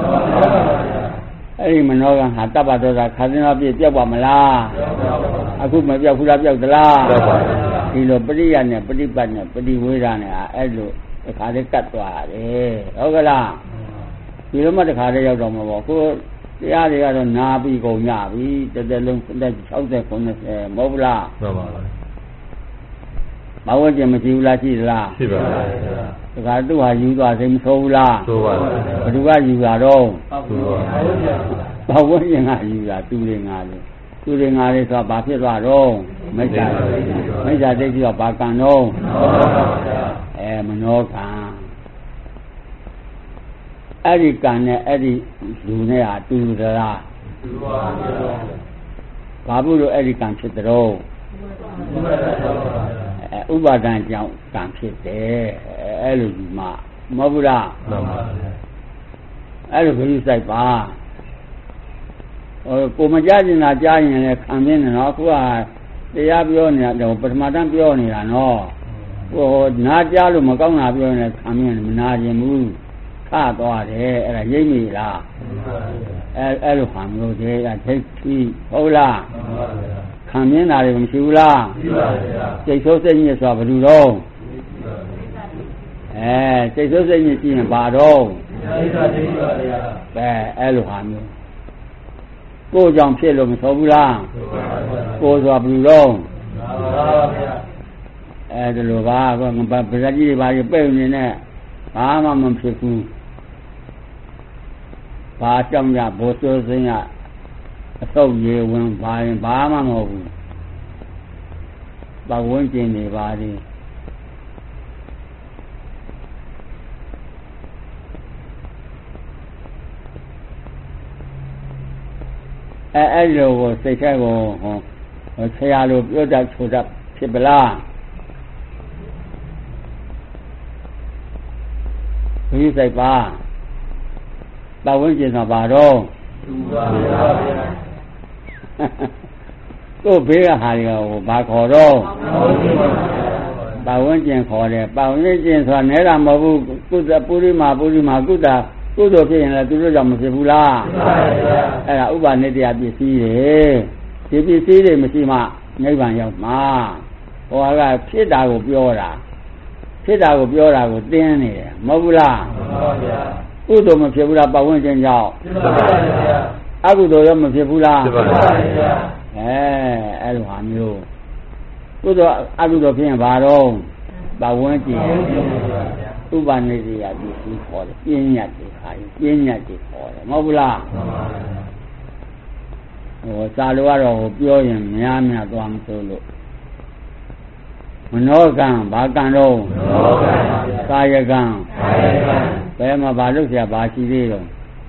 အဲ့ဒီမနောကံဟာတပ္ပဒေါသခါသင်းတော့ပြည့်ပြောက်ပါမလားအခုမပြောက်ဘူးလားပြောက်သလားဒီလိုပရိယနဲ့ပฏิပတ်နဲ့ပฏิဝေဒနဲ့အဲ့လိုတစ်ခါတည်းကတ်သွားတယ်ဟုတ်ကလားဒီလိုမှတစ်ခါတည်းရောက်တော့မှာပေါ့ကိုတရားတွေကတော့နာပြီးကုန်ကြပြီတစ်လုံး60 90မဟုတ်လားဟုတ်ပါဘူးမဝတ်ကျင်မရှိဘူးလားရှိသလားရှိပါဘူးဒါကသူ့ဟာယူသွားစိတ်မဆိုးဘူးလားဆိုပါဘူးဘယ်သူကယူတာတော့သူပါဘဝကျင်ကယူတာသူတွေငါလေဆိုတာဘာဖြစ်သွားတော့မိစ္ဆာဒိဋ္ဌိကဘာကံတော့မနောကံအဲ့ဒီကံနဲ့အဲ့ဒီလူနဲ့ဟာတူသလားတူပါဘူးဘာဖြစ်လို့အဲ့ဒီကံဖြစ်တော့ဥပါဒံကြောင့်ကံဖြစ်တယ်အဲ့လိုဒီမှာမဟုတ်ဘူးလားမှန်ပါဗျာအဲ့လိုခရီးစိုက်ပါကိုမကြကျင်တာကြားရင်လည်းခံနေတယ်နော်အခုကတရားပြောနေတာတော့ပထမတန်းပြောနေတာနော်နားကြားလို့မကောင်းတာပြောနေခံနေမနာကျင်ဘူးခသွားတယ်အဲ့ဒါရိပ်မိလားအဲ့လိုခံလို့သေးတာဒိဋ္ဌိဟုတ်လားခံမြင်တာတွေမရှိဘူးလားရှိပါဗျာစိတ်ဆိုးစိတ်ညစ်ဆိုတာဘယ်လိုတော့စိတ်ဆိုးစိတ်ညစ်ကြည့်ရင်ဘာတော့စိတ်ဓာတ်ဒိဋ္ဌိပါဗျာအဲ့လိုဟာမျိုးကိုယ်ကြောင့်ဖြစ်လို့မဆိုဘူးလားကိုယ်ဆိုတာဘယ်လိုတော့ဒီလိုပါဗဇက်ကြီးတွေဘာတွေပိတ်နေနဲ့ဘာမှမဖြစ်ဘူးဘာကြောင့်ညဘိုးစိုးစင်းရအဆုပ်ရေဝင်ဘာရင်ဘာမှမဟုတ်ဘူးပတ်ဝန်းကျင်တွေပါလေအဲ့လိုကိုစိတ်ထဲကိုဆရာလိုပြောတတ်ဆိုတတ်ဖြစ်ပလားဘယ်စိတ်ပါပတ်ဝန်းကျင်တော့ပါတော့သူပါဗျာတို့ဘေးကဟာတွေကိုဘာခေါ်တော့ပတ်ဝန်းကျင်ခေါ်တယ်ပတ်ဝန်းကျင်ဆိုတာနဲတာမဟုတ်ဘူးကုသပုရိမာကုသိုလ်ဖြစ်ရင်လည်းသူတို့ကြောင့်မဖြစ်ဘူးလားအဲ့ဒါဥပါနိတ္တယပစ္စည်းတွေဒီပစ္စည်းတွေမရှိမှနိဗ္ဗာန်ရောက်မှာဟောကဖြစ်တာကိုပြောတာကိုတင်းနေတယ်မဟုတ်ဘူးလားကုသိုလ်မဖြစ်ဘူးလားပတ်ဝန်းကျင်ကြောင့်ဖြစ်ပါဗျာအကုသိုလ်ရောမဖြစ်ဘူးလားဖြစ်ပါဗျာအဲ့လိုဟာမျိုးကုသိုလ်အကုသိုလ်ဖြစ်ရင်ဘာတော့ပတ်ဝန်းကျင်ဥပါနိတ္တယပစ္စည်းခေါ်တယ်ပြင်းညတ်တွေခါရင်ပြင်းညတ်တွေခေါ်တယ်မဟုတ်ဘူးလားစာလိုကတော့ပြောရင်များသွားမစိုးလို့မနောကံဘာကံတော့နောကံကာယကံကာယကံဘယ်မှာဘာလုပ်เสียဘာရှိသေးတော့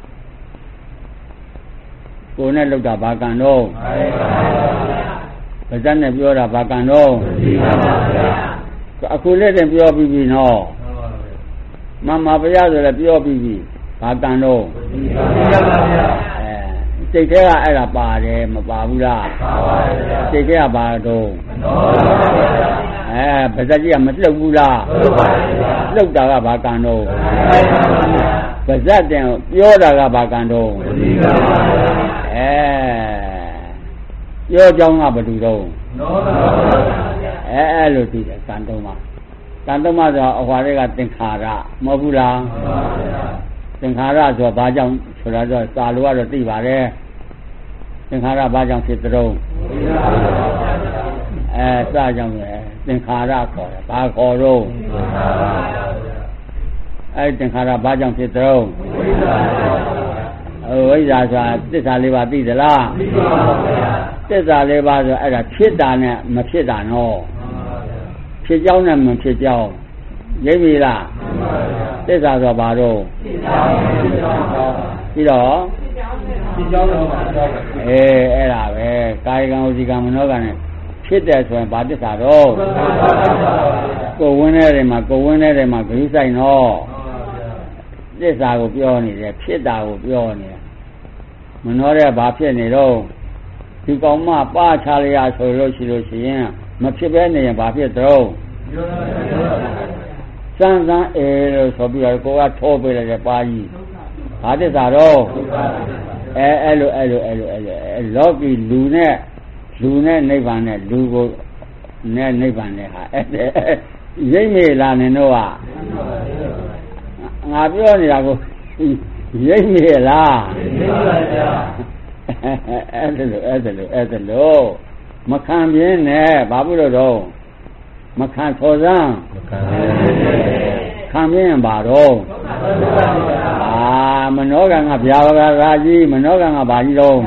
ကိုယ်နဲ့လုပ်တာဘာကံတော့ကာယကံပါဇက်နဲ့ပြောတာဘာကံတော့ဒီကံပါဗျာအခုလက်နဲ့ပြောပြီးပြီနော်မမဘုရားဆိုလည်းပြောပြီးပြီဘာကံတော့ဒီကံပါဗျာစိတ်ထဲကအဲ့ဒါပါတယ်မပါဘူးလားပါပါဗျာစိတ်ထဲကဘာတော့နောကံပါဗျာပါဇက်ကြီးကမလှုပ်ဘူးလားဟုတ်ပါဗျာလှုပ်တာကဘာကံတော့ကာယကံပါဗျာပါဇက်တင်ပြောတာကဘာကံတော့ဒီကံပါဗျာပြောကြောင်းကဘယ်သူတော့နောကံပါဗျာအဲ့လိုသိတယ်ကံတုံးမှာကံတုံးမှာဆိုအဟွာတွေကသင်္ခါရမဟုတ်ဘူးလားမှန်ပါဗျာသင်္ခါရဆိုဘာကြောင့်ဆိုတာတော့စာလိုကတော့သိပါတယ်သင်္ခါရဘာကြောင့်ဖြစ်တုံးဒီကံပါဗျာစကြောင့်ပဲသင်္ခါရခေါ်တယ်ဘာခေါ်တော့မှန်ပါဗျာသင်္ခါရဘာကြောင့်ဖြစ်တုံးဝိဇ္ဇာပါဗျာဝိဇ္ဇာဆိုတာသစ္စာလေးပါးသိသလားဒီကံပါဗျာသစ္စာလေးပါးဆိုအဲ့ဒါဖြစ်တာနဲ့မဖြစ်တာနော်မှန်ပါဗျာဖြစ်ကြောင်းနဲ့မဖြစ်ကြောင်းရိပ်ပြီလားမှန်ပါဗျာသစ္စာဆိုဘာတော့ဒီကံဒီကံပါပြီးတော့ဒီကြောင်းတော့ပါဗျာအဲ့ဒါပဲကာယကံဝစီကံမနောကံနဲ့ဖြစ်တယ်ဆိုရင်ဘာသစ္စာတော့မှန်ပါဗျာကိုယ်ဝင်းတဲ့တွေမှာကိုယ်ဝင်းတဲ့တွေမှာဂရုစိုက်နော်မှန်ပါဗျာသစ္စာကိုပြောနေတယ်ဖြစ်တာကိုပြောနေတယ်မနှောတဲ့ဘာဖြစ်နေတော့ဒီကောင်မပါချလျာဆိုလို့ရှိရင်မဖြစ်ပဲနေရင်ဘာဖြစ်တော့ပြောရပါဗျာစမ်းစမ်းလို့ဆိုပြီးတော့ကိုကထိုးပေးလိုက်တဲ့ပါကြီးဘာသစ္စာတော့အဲ့လိုလောကီလူနဲ့နိဗ္ဗာန်နဲ့လူကိုနဲ့နိဗ္ဗာန်နဲ့ဟာရိပ်မေလာနေတော့ငါပြောနေတာကိုရိပ်မေလားဒီပါဗျာအဲ့လိုမခံပြင်းနဲ့ဘာဖြစ်လို့တော့မခံထော်စမ်းခံပြင်းပါတော့မနောကံကဗျာပါရာကြီးမနောကံကဘာကြီးတော့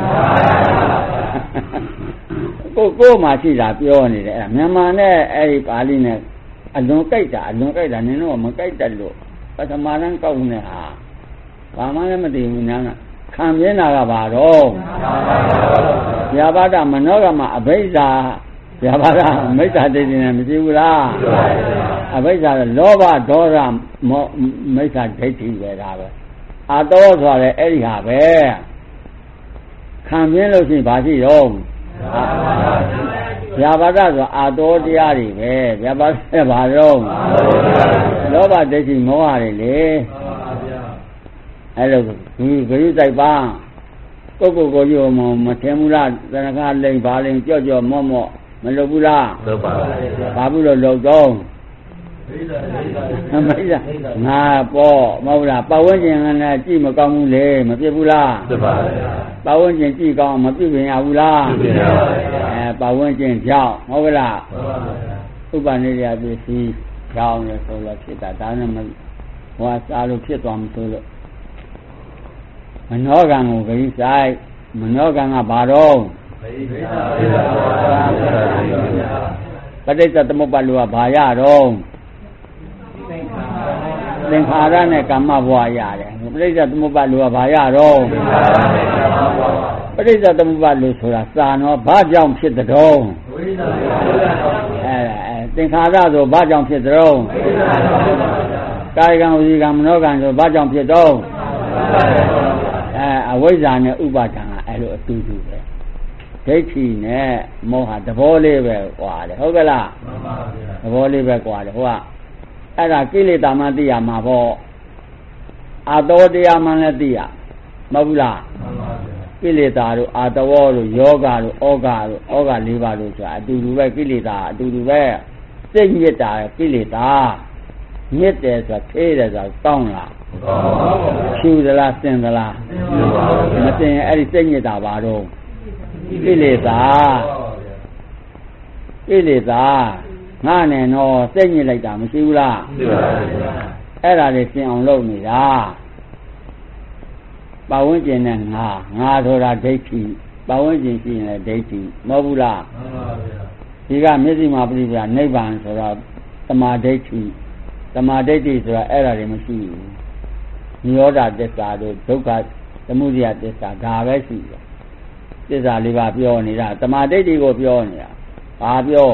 ကိုမှရှိတာပြောနေတယ်အဲ့မြန်မာနဲ့အဲ့ဒီပါဠိနဲ့အလွန်ကြိုက်တာနင်တို့မကြိုက်တတ်လို့ပထမတန်းကောက်နေတာဘာမှလည်းမသိဘူးညာကခံပြင်းတာကဘာတော့ဗျာပါဒမနောကမှာအဘိဓါဗျာပါဒမိစ္ဆာဒိဋ္ဌိနဲ့မရှိဘူးလားအဘိဓါလောဘဒေါသမိစ္ဆာဒိဋ္ဌိပဲဒါပဲအတောဆိုရဲအဲ့ဒီဟာပဲခံပြင်းလို့ရှိရင်ဘာရှိတော့ဗျာပါဒဆိုအတောတရားတွေပဲဗျာပါဒဘာတော့လောဘဒိဋ္ဌိမောဟတွေလေအဲ့လိုဂရုစိုက်ပါကိုယူမထင်ဘူးလားသရခလိန်ဘာလိန်ကြော့မော့မလုပ်ဘူးလားလုပ်ပါဘာဘူးလို့လုပ်တော့မိစ္ဆာငါပေါ့မဟုတ်လားပတ်ဝန်းကျင်ကလည်းကြည့်မကောင်းဘူးလေမပြစ်ဘူးလားလုပ်ပါပတ်ဝန်းကျင်ကြည့်ကောင်းမပြစ်ပြင်ရဘူးလားပြစ်ရပါပတ်ဝန်းကျင်ကြောက်ဟုတ်ကလားဟုတ်ပါဗျာဥပနိရိယပစ္စည်းကြောင်းလို့ဆိုလို့ဖြစ်တာဒါနဲ့ဟောစားလို့ဖြစ်သွားမှဆိုလို့မနောကံကိုဂရိဆိုင်မနောကံကဘာတော့ပဋိစ္စသမုပ္ပါဒ်ကဘာရတော့သင်္ခါရနဲ့ကမ္မဘဝရတယ်ပဋိစ္စသမုပ္ပါဒ်ကဘာရတော့ပဋိစ္စသမုပ္ပါဒ်ဆိုတာစာနော်ဘာကြောင့်ဖြစ်တဲ့တော့သင်္ခါရဆိုဘာကြောင့်ဖြစ်တဲ့တော့ကာယကံဝစီကံမနောကံဆိုဘာကြောင့်ဖြစ်တော့အဝိဇ္ဇာနဲ့ဥပါဒံကအဲ့လိုအတူတူပဲဒိဋ္ဌိနဲ့မောဟသဘောလေးပဲကွာတယ်ဟုတ်ကလားမှန်ပါဗျာသဘောလေးပဲကွာတယ်ဟိုကအဲ့ဒါကိလေသာမှသိရမှာပေါ့အတောတရားမှလည်းသိရမဟုတ်ဘူးလားမှန်ပါဗျာကိလေသာတို့အာတဝောတို့ယောဂတို့ဩဃတို့ဩဃ၄ပါးတို့ဆိုတာအတူတူပဲကိလေသာအတူတူပဲစိတ်ညစ်တာကိလေသာညစ်တယ်ဆိုတာဖေးတယ်ဆိုတာတောင်းလားဖြူသလားစင်သလားမစင်အဲ့ဒီစိတ်ညစ်တာပါတော့ကိလေသာငါနဲ့တော့စိတ်ညစ်လိုက်တာမရှိဘူးလားသိပါဗျာအဲ့ဒါတွေစင်အောင်လုပ်နေတာပတ်ဝန်းကျင်နဲ့ငါဆိုတာဒိဋ္ဌိပတ်ဝန်းကျင်ရှိရင်လည်းဒိဋ္ဌိမဟုတ်ဘူးလားမှန်ပါဗျာဒီကမျက်စိမှာပြိပ္ပာနိဗ္ဗာန်ဆိုတော့သမာဓိဋ္ဌိဆိုတာအဲ့ဒါတွေမရှိဘူးနိရောဓသစ္စာတို့ဒုက္ခသမုဒယသစ္စာဒါပဲရှိတယ်သစ္စာလေးပါပြောနေတာသမာဓိဋ္ဌိကိုပြောနေတာဘာပြော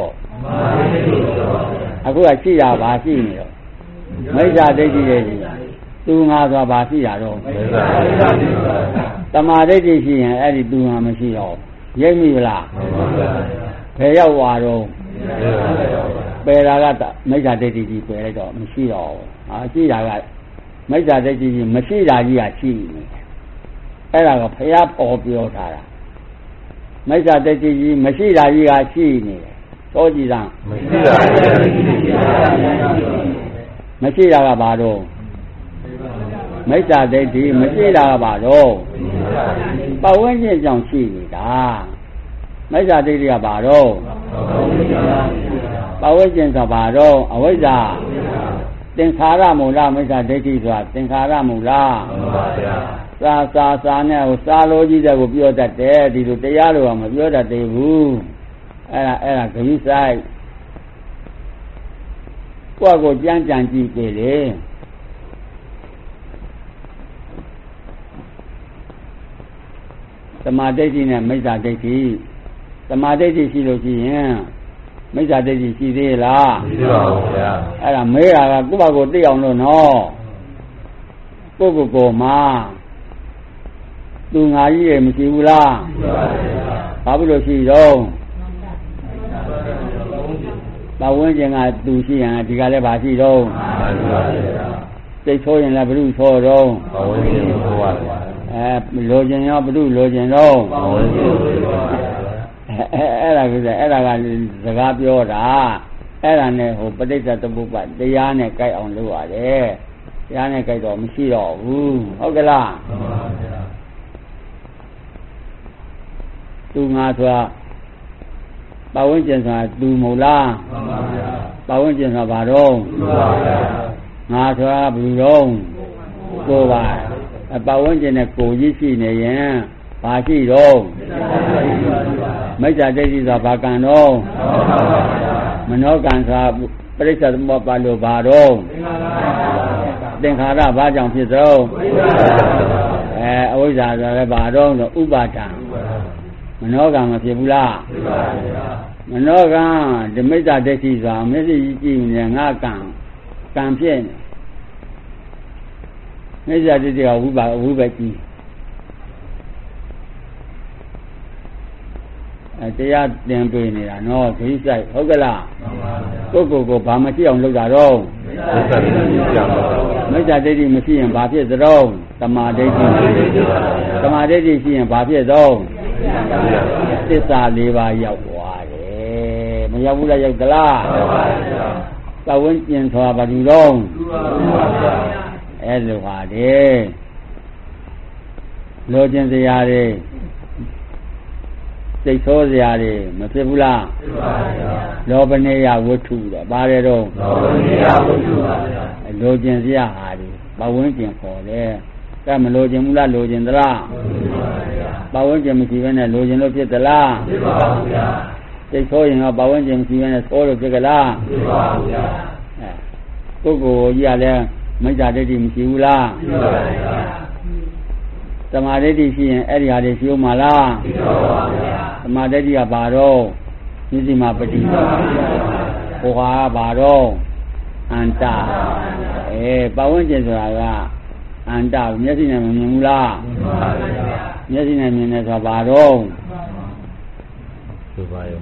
အခုကရှိတာဘာရှိနေတော့မိစ္ဆာဒိဋ္ဌိရဲ့သူငါဆိုတာဘာရှိတာတော့သမာဓိဋ္ဌိရှိရင်အဲ့ဒီသူငါမရှိတော့ရိပ်မိလားဘယ်ရောက်သွားတော့ပယ်တာကမိစ္ဆာဒိဋ္ဌိကြီးပယ်လိုက်တော့မရှိတော့ဘူးရှိတာကမိစ္ဆာဒိဋ္ဌိကြီးမရှိတာကြီးကရှိနေအဲ့ဒါကဘုရားပေါ်ပြောထားတာမိစ္ဆာဒိဋ္ဌိကြီးမရှိတာကြီးကရှိနေတယ်သောကြည်သာမရှိတာကဘာတော့မိစ္ဆာဒိဋ္ဌိမရှိတာကဘာတော့ပတ်ဝန်းကျင်ကြောင့်ရှိနေတာမိစ္ဆာဒိဋ္ဌိကဘာတော့ပတ်ဝန်းကျင်ဆိုဘာတော့အဝိဇ္ဇာသင်္ခါရမူလမိစ္ဆာဒိဋ္ဌိဆိုတာသင်္ခါရမူလစာနဲ့ဟိုစားလို့ကြီးတဲ့ကိုပြောတတ်တယ်ဒီလိုတရားလို့ကမပြောတတ်သေးဘူးအဲ့ဒါဂရိဆိုင်ကိုကြမ်းကြံကြည့်ကြလေသမာဓိဋ္ဌိနဲ့မိစ္ဆာဒိဋ္ဌိသမာဓိဋ္ဌိရှိလို့ရှိရင်မိစ္ဆာဒိဋ္ဌိရှိသေးလားမရှိပါဘူးဗျာအဲ့ဒါမေးတာကကိုယ့်ဘာကိုသိအောင်လို့နော်ကိုယ့်ကိုယ်မှာသူငါကြီးရမရှိဘူးလားမရှိပါဘူးဘာဖြစ်လို့ရှိတော့ဘာဝန်းကျင်ကသူရှိရင်ဒီကလည်းဘာရှိတော့စိတ်ဆိုးရင်လည်းဘုရုဆိုးတော့ဘာဝန်းကျင်ဆိုးပါလိုချင်ရောဘုရုလိုချင်တော့ဘာဝန်းကျင်ဆိုးပါအဲ့ဒါကစကားပြောတာအဲ့ဒါနဲ့ဟိုပဋိစ္စသမုပ္ပါတရားနဲ့ကြိုက်အောင်လုပ်ရတယ်တရားနဲ့ကြိုက်တော့မရှိတော့ဘူးဟုတ်ကလားမှန်ပါဗျာသူငါဆိုတာပတ်ဝန်းကျင်ဆိုတာသူမဟုတ်လားမှန်ပါဗျာပတ်ဝန်းကျင်ဆိုတာဘာတော့မှန်ပါဗျာငါဆိုတာဘယ်လိုတော့ကိုယ်ပါပတ်ဝန်းကျင်နဲ့ကိုယ်ကြီးရှိနေရင်ဘာရှိတော့မိစ္ဆာဒိဋ္ဌိဆိုတာဘာကံတော့မနောကံဆိုတာပရိစ္ဆေသမုပ္ပါလို့ဘာတော့သင်္ခါရဘာကြောင့်ဖြစ်သောအဝိဇ္ဇာဆိုလည်းဘာတော့ဥပါဒံမနောကံမဖြစ်ဘူးလားဖြစ်ပါဗျာမနောကံဓမိစ္ဆာဒိဋ္ဌိဆိုတာမျက်စိကြည့်နေငါကံဖြစ်နေမိစ္ဆာဒိဋ္ဌိကဝိဘက်ကြီးတရားသင်ပေးနေတာနော်ဂိဆိုင်ဟုတ်ကလားမှန်ပါဗျာကိုယ်ဘာမရှိအောင်လုပ်တာတော့မိစ္ဆာဒိဋ္ဌိမရှိရင်ဘာဖြစ်သလဲသမာဓိဋ္ဌိသမာဓိဋ္ဌိရှိရင်ဘာဖြစ်တော့သစ္စာ၄ပါးရောက်သွားတယ်မရောက်ဘူးလားရောက်သလားရောက်ပါဗျာသဝန်းကျင်ဆိုတာဘာလို့တော့အဲ့လိုပါတဲ့လိုချင်စရာတွေစိတ်ဆိုးစရာတွေမဖြစ်ဘူးလားဖြစ်ပါဗျာလောဘနေယဝတ္ထုတဲ့ပါတယ်တော့လောဘနေယဝတ္ထုပါဗျာလိုချင်စရာဟာဒီဘဝန်းကျင်ခေါ်တယ်ကဲမလိုချင်ဘူးလားလိုချင်သလားဖြစ်ပါဗျာဘဝန်းကျင်မရှိဘဲနဲ့လိုချင်လို့ဖြစ်သလားဖြစ်ပါဗျာစိတ်ဆိုးရင်တော့ဘဝန်းကျင်မရှိဘဲနဲ့ဆိုးလို့ဖြစ်ကြလားဖြစ်ပါဗျာပုဂ္ဂိုလ်ကြီးကလည်းမိစ္ဆာဒိဋ္ဌိမရှိဘူးလားဖြစ်ပါဗျာသမာဓိဋ္ဌိရှိရင်အဲ့ဒီဟာတွေရှိဦးမှာလားရှိပါပါဗျာသမာဓိဋ္ဌိကဘာတော့မျက်စိမှာပฏิဟိုဟာဘာတော့အန္တပတ်ဝန်းကျင်ဆိုတာကအန္တမျက်စိနဲ့မမြင်ဘူးလားမြင်ပါဗျာမျက်စိနဲ့မြင်တယ်ဆိုတာဘာတော့ဆိုပါရော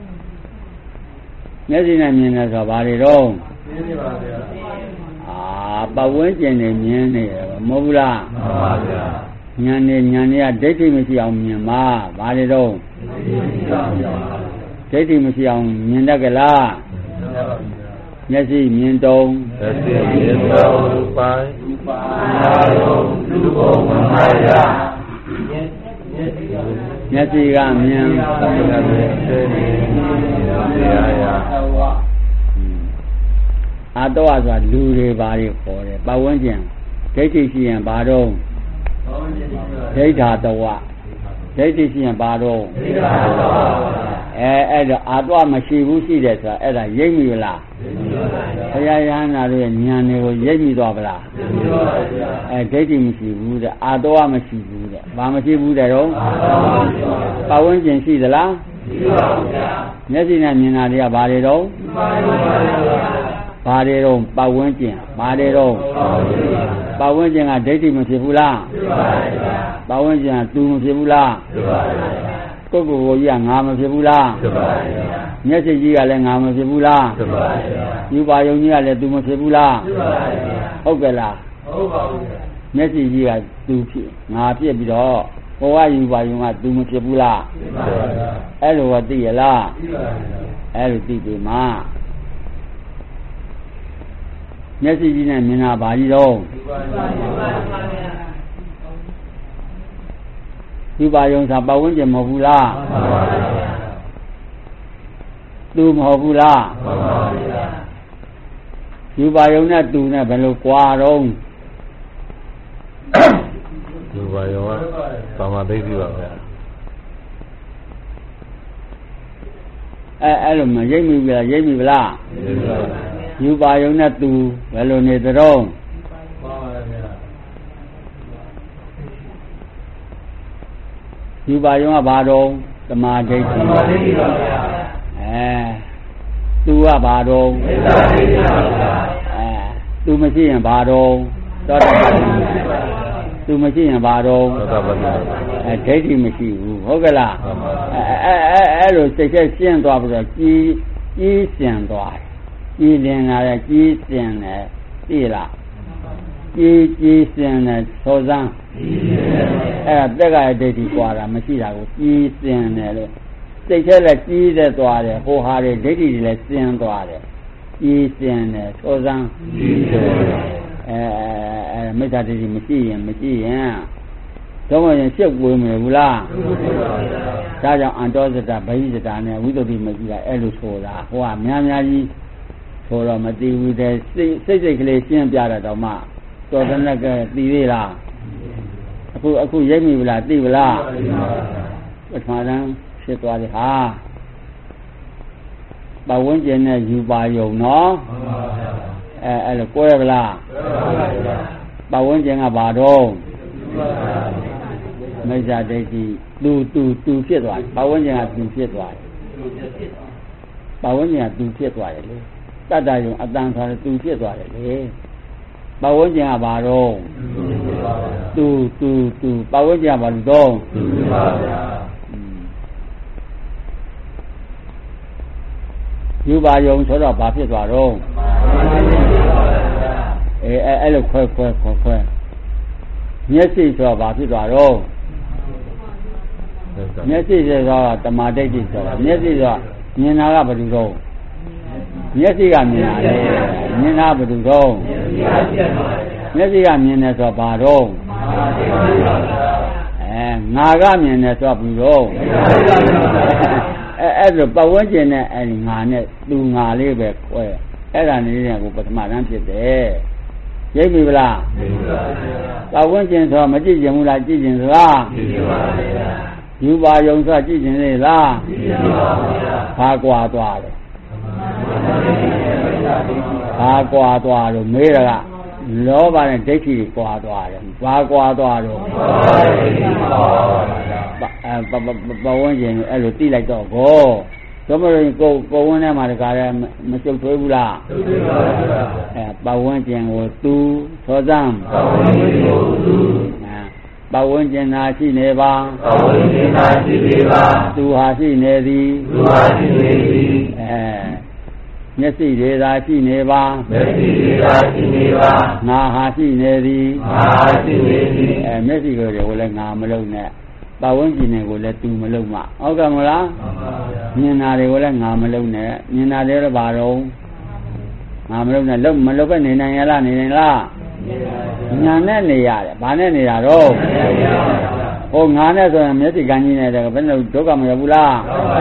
မျက်စိနဲ့မြင်တယ်ဆိုတာဘာတွေတော့မြင်ပါဗျာပတ်ဝန်းကျင်တွေမြင်နေတယ်မဟုတ်ဘူးလားမှန်ပါဗျာဉာဏ်နဲ့ဒိဋ္ဌိမရှိအောင်မြင်ပါဘာတွေတော့ဒိဋ္ဌိမရှိအောင်မြင်တတ်ကြလားမျက်စိမြင်တုံးပိုင်းနာရုံလူဘုံမမယမျက်စိကမြင်အတော့ဆိုတာလူတွေဘာတွေခေါ်တယ်ပတ်ဝန်းကျင်ဒိဋ္ဌိရှိရင်ဘာတော့ဒိဋ္ဌာတဝဒိဋ္ဌိရှိရင်ဘာတော့ဒိဋ္ဌာတဝအဲ့တော့အာတော့မရှိဘူးရှိတယ်ဆိုတာအဲ့ဒါရိပ်မိလားဘုရားရဟန္တာတို့ရဲ့ဉာဏ်တွေကိုရိပ်မိသွားပလားဒိဋ္ဌိမရှိဘူးတဲ့အာတော့မရှိဘူးတဲ့ဘာမရှိဘူးတဲ့တော့ပတ်ဝန်းကျင်ရှိသလားရှိပါဘူးဗျာမျက်စိနဲ့မြင်တာတွေကဘာတွေတော့ဘာတွေတော့ပတ်ဝန်းကျင်ဘာတွေတော့ပတ်ဝန်းကျင်ကဒိဋ္ဌိမဖြစ်ဘူးလားဖြစ်ပါဘူးဗျာပတ်ဝန်းကျင်ကသူမဖြစ်ဘူးလားဖြစ်ပါဘူးဗျာကိုယ်ကိုယ်ကြီးကငါမဖြစ်ဘူးလားဖြစ်ပါဘူးဗျာမျက်စိကြီးကလည်းငါမဖြစ်ဘူးလားဖြစ်ပါဘူးဗျာယူပါယုံကြီးကလည်းသူမဖြစ်ဘူးလားဖြစ်ပါဘူးဗျာဟုတ်ကဲ့လားဟုတ်ပါဘူးဗျာမျက်စိကြီးကသူဖြစ်ငါဖြစ်ပြီးတော့ဘဝယူပါယုံကသူမဖြစ်ဘူးလားဖြစ်ပါဘူးဗျာအဲ့လိုသိရလားသိပါဘူးဗျာအဲ့လိုသိပြီမှာမျက်စိကြီးနဲ့မြင်တာဘာကြီးတော့ဒီပါယုံသာပတ်ဝန်းကျင်မဟုတ်ဘူးလားမှန်ပါဗျာသူမဟုတ်ဘူးလားမှန်ပါဗျာဒီပါယုံနဲ့သူနဲ့ဘယ်လိုကြွားတော့ဒီပါယုံကသမာဓိရှိပါဗျာအဲ့လိုမရိပ်မိဘူးလားရိပ်မိဗလားရိပ်မိပါဗျာယူပါယုံနဲ့သူဘယ်လိုနေသတော့ယူပါယုံကဘာတော့သမာဓိရှိပါဗျာသူကဘာတော့မေတ္တာဒိဋ္ဌိပါဗျာသူမရှိရင်ဘာတော့သောတာပတ္တိသူမရှိရင်ဘာတော့သောတာပတ္တိဒိဋ္ဌိမရှိဘူးဟုတ်ကဲ့လားအဲ့လိုစိတ်ချက်ရှင်းသွားပြီးတော့ကြီးရှင်းသွားတယ်ကြီးတင်လာတယ်ကြီးစင်တယ်သိလားကြီးစင်တယ်သောဇန်းအဲ့ဒါတက်ကရဒိဋ္ဌိကွာတာမရှိတာကိုကြီးစင်တယ်လို့စိတ်ထဲလည်းကြီးတဲ့သွားတယ်ဟိုဟာတွေဒိဋ္ဌိတွေလည်းစင်သွားတယ်ကြီးစင်တယ်သောဇန်းမေတ္တာဒိဋ္ဌိမရှိရင်တော့မရင်ရှုပ်ပွေးမယ်ဘူးလားဒါကြောင့်အန္တောဇတဗိဇတာနဲ့ဝိသုဒ္ဓိမကြီးကအဲ့လိုဆိုတာဟိုကများကြီးဆိုတော့မသိဘူးတဲ့စိတ်ကလေးရှင်းပြတာတော့မှတော်တဲ့ကသိသေးလားအခုရိပ်မိဗလားသိဗလားပထမတန်းဖြစ်သွားတယ်ဟာပတ်ဝန်းကျင်နဲ့ယူပါယုံနော်အဲ့လိုကိုယ်ရဗလားပတ်ဝန်းကျင်ကဘာတော့မိစ္ဆာဒိဋ္ဌိသူဖြစ်သွားတယ်ပတ်ဝန်းကျင်ကသူဖြစ်သွားတယ်ပတ်ဝန်းကျင်ကသူဖြစ်သွားတယ်လေတတ္တယုံအတန်ဆိုတယ်သူဖြစ်သွားတယ်လေပတ်ဝန်းကျင်ကဘာတော့သူပတ်ဝန်းကျင်ကဘာလို့တော့သူပါဗျာယူပါယုံဆိုတော့ဘာဖြစ်သွားတော့အဲ့လိုခွဲမျက်စိဆိုတော့ဘာဖြစ်သွားတော့မျက်စိဆိုတော့တမာဒိဋ္ဌိဆိုတာမျက်စိဆိုတော့မြင်တာကဘာလို့တော့မျက်စိကမြင်တာလေမြင်တာဘာလို့တော့မျက်စိကမြင်တယ်ဆိုတော့ဘာတော့ငါကမြင်တယ်ဆိုတော့ဘူးတော့အဲ့ဒါပတ်ဝန်းကျင်နဲ့အဲ့ဒီငါနဲ့သူငါလေးပဲခွဲအဲ့ဒါနေနဲ့ကိုပထမတန်းဖြစ်တယ်ရိပ်ပြီဗလားပတ်ဝန်းကျင်ဆိုတော့မကြည့်ကျင်ဘူးလားကြည့်ကျင်သလားကြည့်ကျင်ပါဗျာယူပါယုံဆိုကြည့်ကျင်လေလားကြည့်ကျင်ပါဗျာဘာကွာသွားလဲဘာကွာသွားလို့မေးရကလောဘနဲ့ဒိဋ္ဌိကွာသွားတယ်ဘာကွာသွားတော့ပတ်ဝန်းကျင်အဲ့လိုတိလိုက်တော့ကိုသမရင်းကိုဝန်းထဲမှာတကားလည်းမရှုပ်ထွေးဘူးလားရှုပ်ထွေးပါဗျာပတ်ဝန်းကျင်ကိုသူသောဇံပတ်ဝန်းကျင်ကိုသူပတ်ဝန်းကျင်သာရှိနေပါပတ်ဝန်းကျင်သာရှိနေပါသူဟာရှိနေသည်မျက်စိတွေသာရှိနေပါငါဟာရှိနေသည်မျက်စိတွေကိုလည်းငါမလုံးနဲ့ပတ်ဝန်းကျင်တွေကိုလည်းသူမလုံးမဟုတ်ကဲ့မလားမြင်တာတွေကိုလည်းငါမလုံးနဲ့မြင်တာတွေတော့ဘာတော့ငါမလုံးနဲ့မလုံးပဲနေနိုင်ရလားနေနိုင်လားညာနဲ့နေရတယ်ဘာနဲ့နေတာတော့ဟိုငါနဲ့ဆိုရင်မျက်စိကန်းကြီးနဲ့ဘယ်လိုဒုက္ခမရောက်ဘူးလား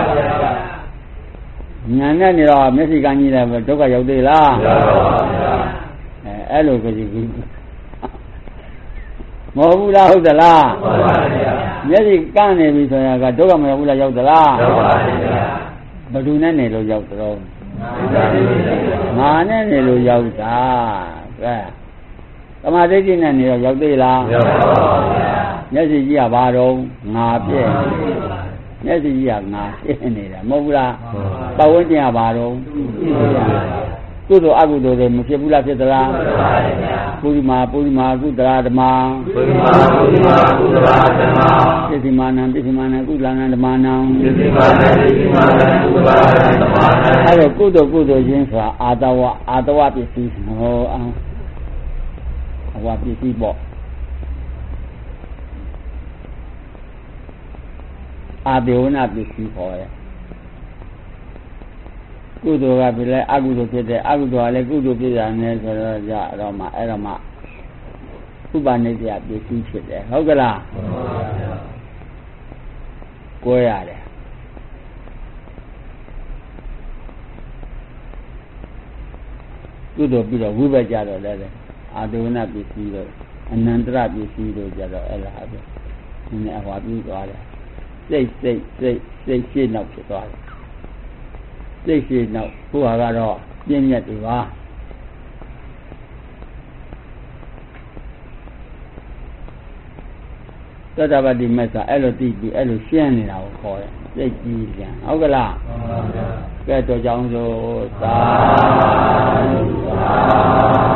ညာနဲ့နေတော့မျက်စိကန်းကြီးနဲ့ဒုက္ခရောက်သေးလားရောက်ပါဘူးအဲ့လိုကြည့်မဟုတ်ဘူးလားဟုတ်သလားဟုတ်ပါဗျာမျက်စိကန်းနေပြီဆိုရင်ကဒုက္ခမရောက်ဘူးလားရောက်သလားရောက်ပါဗျာဘယ်သူနဲ့နေလို့ရောက်တော့မှန်ပါဗျာငါနဲ့နေလို့ရောက်တာကဲသမာဓိရှိနဲ့နေတော့ရောက်သေးလားရောက်ပါဗျာမျက်စိကြီးကဘာတော့ငါပြည့်မျက်စိကြီးကငါရှင်းနေတာမဟုတ်ဘူးလားပတ်ဝန်းကျင်ကဘာတော့ကုသိုလ်အကုသိုလ်တွေမဖြစ်ဘူးလားဖြစ်သလားပုရိမာကုသလာဓမ္မဘုရားဘုရားဘုရားဓမ္မပစ္စည်းမာနံကုသလနံဓမ္မနံသစ္စာနဲ့သစ္စာနဲ့ဘုရားဓမ္မနဲ့အဲ့တော့ကုသိုလ်ချင်းဆိုတာအာတဝပစ္စည်းဟောအဝပစ္စည်းပေါ့အာဒေဝနာပစ္စည်းခေါ်တယ်ကုသိုလ်ကဖြစ်လဲအကုသိုလ်ဖြစ်တယ်အကုသိုလ်ကလည်းကုသိုလ်ဖြစ်တာနဲ့ဆိုတော့ကြတော့မှအဲ့တော့မှဥပနိစ္စပစ္စည်းဖြစ်တယ်ဟုတ်ကလားကိုယ်ရတယ်ကုသိုလ်ပြီးတော့ဝိဘက်ကြတော့လည်းအာဒေဝနာပစ္စည်းတို့အနန္တရပစ္စည်းတို့ကြတော့အဲ့ဒါပဲဒီနေ့အဟွာပြီးသွားတယ်စိတ်ရှင်းနောက်ဖြစ်သွားတယ်စိတ်ရှင်းနောက်ဘုရားကတော့ပြင်းမြတ်တွေပါသတ္တဗတိမစ္ဆာအဲ့လိုသိပြီးအဲ့လိုရှင်းနေတာကိုခေါ်တယ်စိတ်ကြီးပြန်ဟုတ်ကလားကဲတော့ကြောင်းစို့သာ